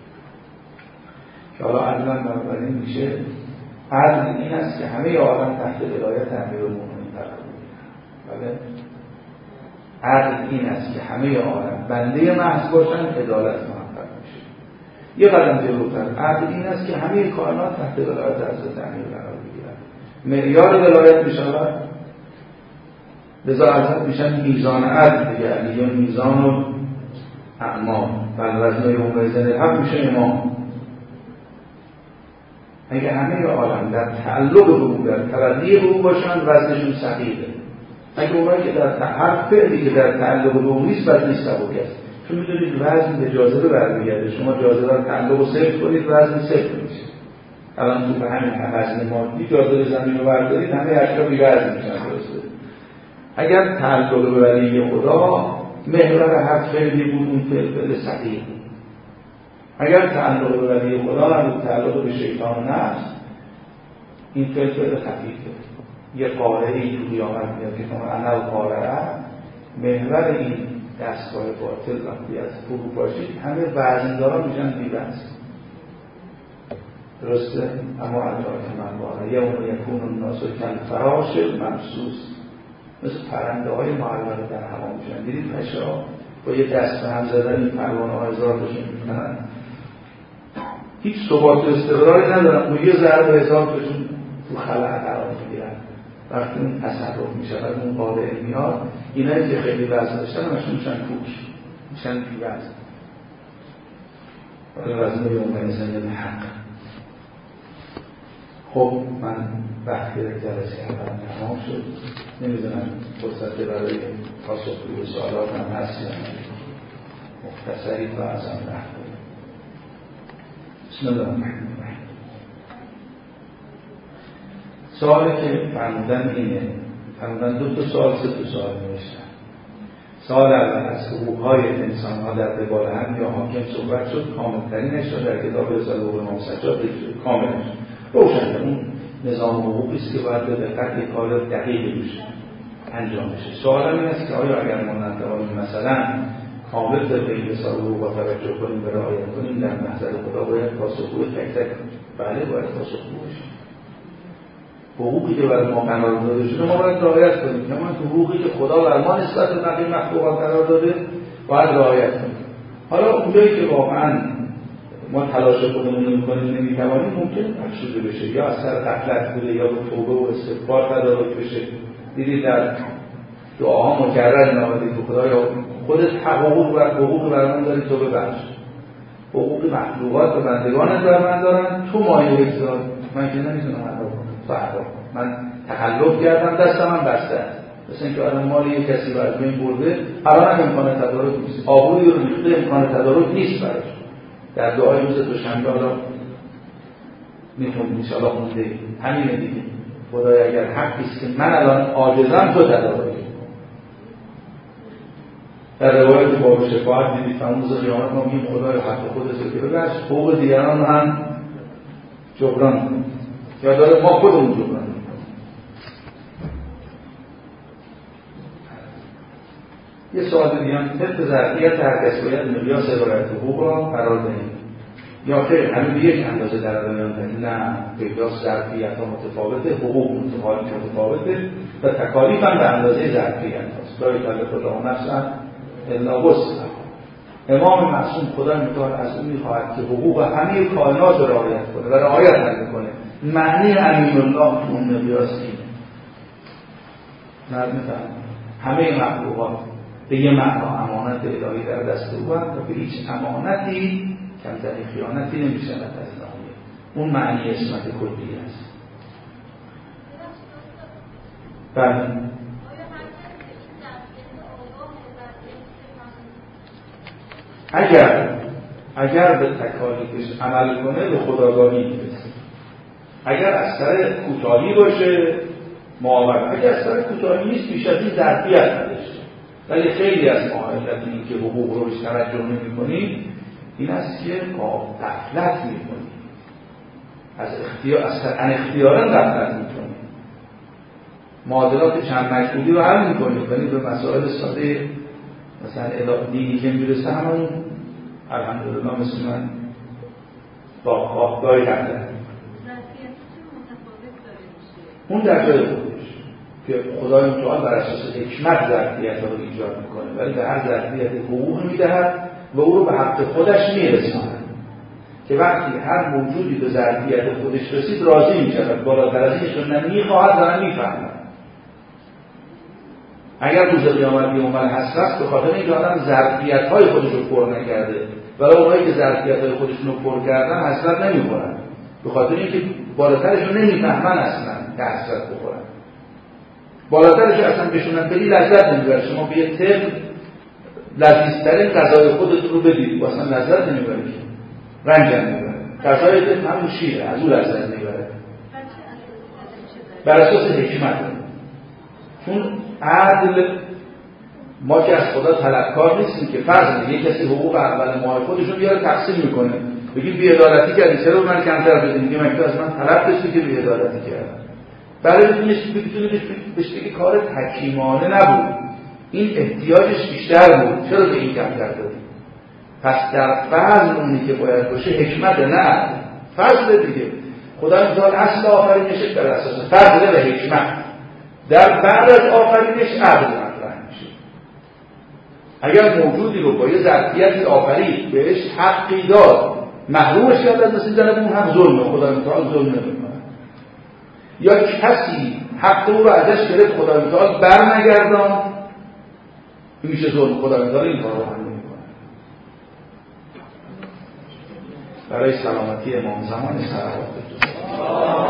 که حالا عدلا بنابراین میشه عدل این است که همه عالم تحت ولایت امیرالمومنین قرار بگیرن. بله، عدل این است که همه عالم بنده محض باشن، عدالت محقق میشه. یه قدم جلوتر عدل این است که همه کائنات تحت ولایت حضرت امیر قرار بگیرن. معیار ولایت میشود لذا حضرت میشن میزان عدل دیگه. علیون میزان اعمال بل وزن یوم وزن الحق میشه امام. اگه همه عالم در تعلق به او، در تردیه به او باشن، وزنشون ثقیله. اگه اونایی که در هر فعلی که در تعلق به او نیست وزنش سبک است. چون میدونید وزن به جاذبه برمیگرده. شما جاذبه رو تعلق و صفر کنید وزن صفر میشه. الان تو به همین وزن مادی جاذبه زمین رو بردارید همه اشیا بی وزن میشن. درسته؟ اگر تعلق به ولی خدا محور هر فعلی بود اون فعل ثقیل بود. اگر تعلق به ولی خدا نبود، تعلق به شیطان نفس، این فعل خفیفه. یه قاره‌ای تو قیامت میاد که انا القارعه، محور این دستگاه باطل وقتی از فرو باشید همه وزندارا میشن بی وزن. درسته؟ اما ادراک من باره یوم یکون الناس کالفراش المبثوث، مثل پرنده های معلق در هوا میشن. دیدید پشه ها با یه دست به هم زدن این پروانه ها هزار تاشون میکنن، هیچ ثبات و استقراری ندارن، اون یه ضربه هزار تاشون تو خلأ قرار میگیرن. وقتی اون تصرف میشه و اون قادر میاد، اینایی که خیلی وزن داشتن همشون میشن کوک، میشن بی وزن. وزن یوم انسان حق. خب من وقتی جلسه اول تمام شد، نمیدونم فرصت برای پاسخگویی به سوالات هم هست یا نه. مختصری و ازم رفت. بسم الله الرحمن الرحیم. سوالی که فرمودن اینه، فرمودن دو سوال سه سوال نوشتن. سوال اول از حقوق‌های انسان‌ها در قبال هم یا حاکم صحبت شد، کامل‌ترینش را در کتاب رساله حقوق امام سجاد ذکر کاملش روشن. اون نظام حقوقی است که باید به دقت یک کار دقیقی روش انجام بشه. سوال این است که آیا اگر ما نتوانیم مثلا کامل طبق رساله حقوق با توجه کنیم به رعایت کنیم، در محضر خدا باید پاسخگوی تک تک بله باید پاسخگو باشیم. حقوقی که برای ما قرار داده شده ما باید رعایت کنیم. اما حقوقی که خدا بر ما نسبت به بقیه مخلوقات قرار داده باید رعایت کنیم. حالا اونجایی که واقعا ما تلاش خودمون نمی‌کنیم نمی‌توانیم، ممکن افسوده بشه یا از سر غفلت بوده یا به توبه و استغفار تدارک بشه. دیدید در دعاها مکرر نامدید که خدایا خودت حقوق بر من داری، تو ببخش. حقوق مخلوقات و بندگانت بر من دارن، تو مایه بگذار. من که نمیتونم ادا کنم. من تخلف کردم، دستم هم بسته است. مثل اینکه آدم مال یک کسی رو از بین برده، الان هم امکان تدارک نیست. آبرویی رو ریخته، امکان تدارک نیست براش. در دعای روز دوشنبه حالا میتونم انشاءالله خونده همینه دیگه. خدای اگر حقی است که من الان عاجزم، تو تدارک. در روایت باب شفاعت دیدید تمام روز قیامت ما میگیم خدای حق خودت رو که ببخش، حقوق دیگران هم جبران کن. یا داره ما خودمون جبران کنیم. یه سوال دیگه هم طبق ظرفیت هر کس باید مقیاس عبارت حقوق را قرار دهیم یا خیر همه به یک اندازه در بیان دهیم؟ نه، مقیاس ظرفیت ها متفاوته، حقوق متفاوته و تکالیف هم به اندازه ظرفیت هاست. لا یکلف الله نفسا الا وسعها. امام معصوم خدا متعال از اون میخواهد که حقوق همه کائنات را رعایت کنه و رعایت نکنه. معنی امین الله تو اون مقیاس اینه. نه میفهم همه مخلوقات به یه معنا امانت الهی در دست او و به هیچ امانتی کمترین خیانتی نمیشه از ناحیه. اون معنی اسمت کلی است. بله. اگر به تکالیفش عمل کنه به خودآگاهی میرسه. اگر از سر کوتاهی باشه معاون، اگر از سر کوتاهی نیست بیش از این ظرفیت نداشته. ولی خیلی از ما علت این که حقوق رو توجه نمی‌کنیم این است که غفلت می‌کنیم. از اختیارا غفلت می‌کنیم. معادلات چند مجهولی رو حل می‌کنیم، ولی به مسائل ساده مثلا دینی که میرسه همون الحمدلله مثل من با خوابگاهی غفلت. اون در جای خودش که خدای متعال بر اساس حکمت ظرفیت رو ایجاد میکنه، ولی به هر ظرفیت حقوق میدهد و او رو به حق خودش میرساند که وقتی هر موجودی به ظرفیت خودش رسید راضی میشود، بالاتر از اینش رو نه میخواهد و نه میفهمد. اگر روز قیامت یوم الحسرت به خاطر اینکه آدم ظرفیت‌های خودش رو پر نکرده، ولی اونایی که ظرفیت‌های خودشون رو پر کردن حسرت نمی‌خورن، به خاطر اینکه بالاترش رو نمی‌فهمن اصلا که حسرت بخورن. بالاترش اصلا بشونن خیلی لذت نمی‌بره. شما به یه طب لذیذترین غذای خودتون رو بدید، اصلا لذت نمی‌بره، رنج نمی‌بره. غذای طب همون شیره، از اون لذت نمی‌بره. بر اساس حکمت. چون عدل ما که از خدا طلبکار نیستیم که فرض یک کسی حقوق اول ماه خودش رو بیاره تقسیم میکنه، بگی بی‌عدالتی کردی چرا من کمتر بدی؟ میگه من از من طلب داشتی که بی‌عدالتی کردم. برای بتونید بهش بگی کار حکیمانه نبود، این احتیاجش بیشتر بود، چرا به این کمتر دادی؟ پس در فرض اونی که باید باشه حکمت، نه فضل دیگه. خدای متعال اصل آفرینش بر اساس فضل و حکمت، در بعد از آفرینش عدل مطرح میشه. اگر موجودی رو با یه ظرفیتی آفرید، بهش حقی داد، محرومش کرد از نصیب زنه، اون هم ظلمه. خدای متعال ظلم نمیکنه. یا کسی حق او رو ازش گرفت، خدای متعال برنگردان، میشه ظلم. خدای متعال این کار رو هم نمیکنه. برای سلامتی امام زمان صلوات الله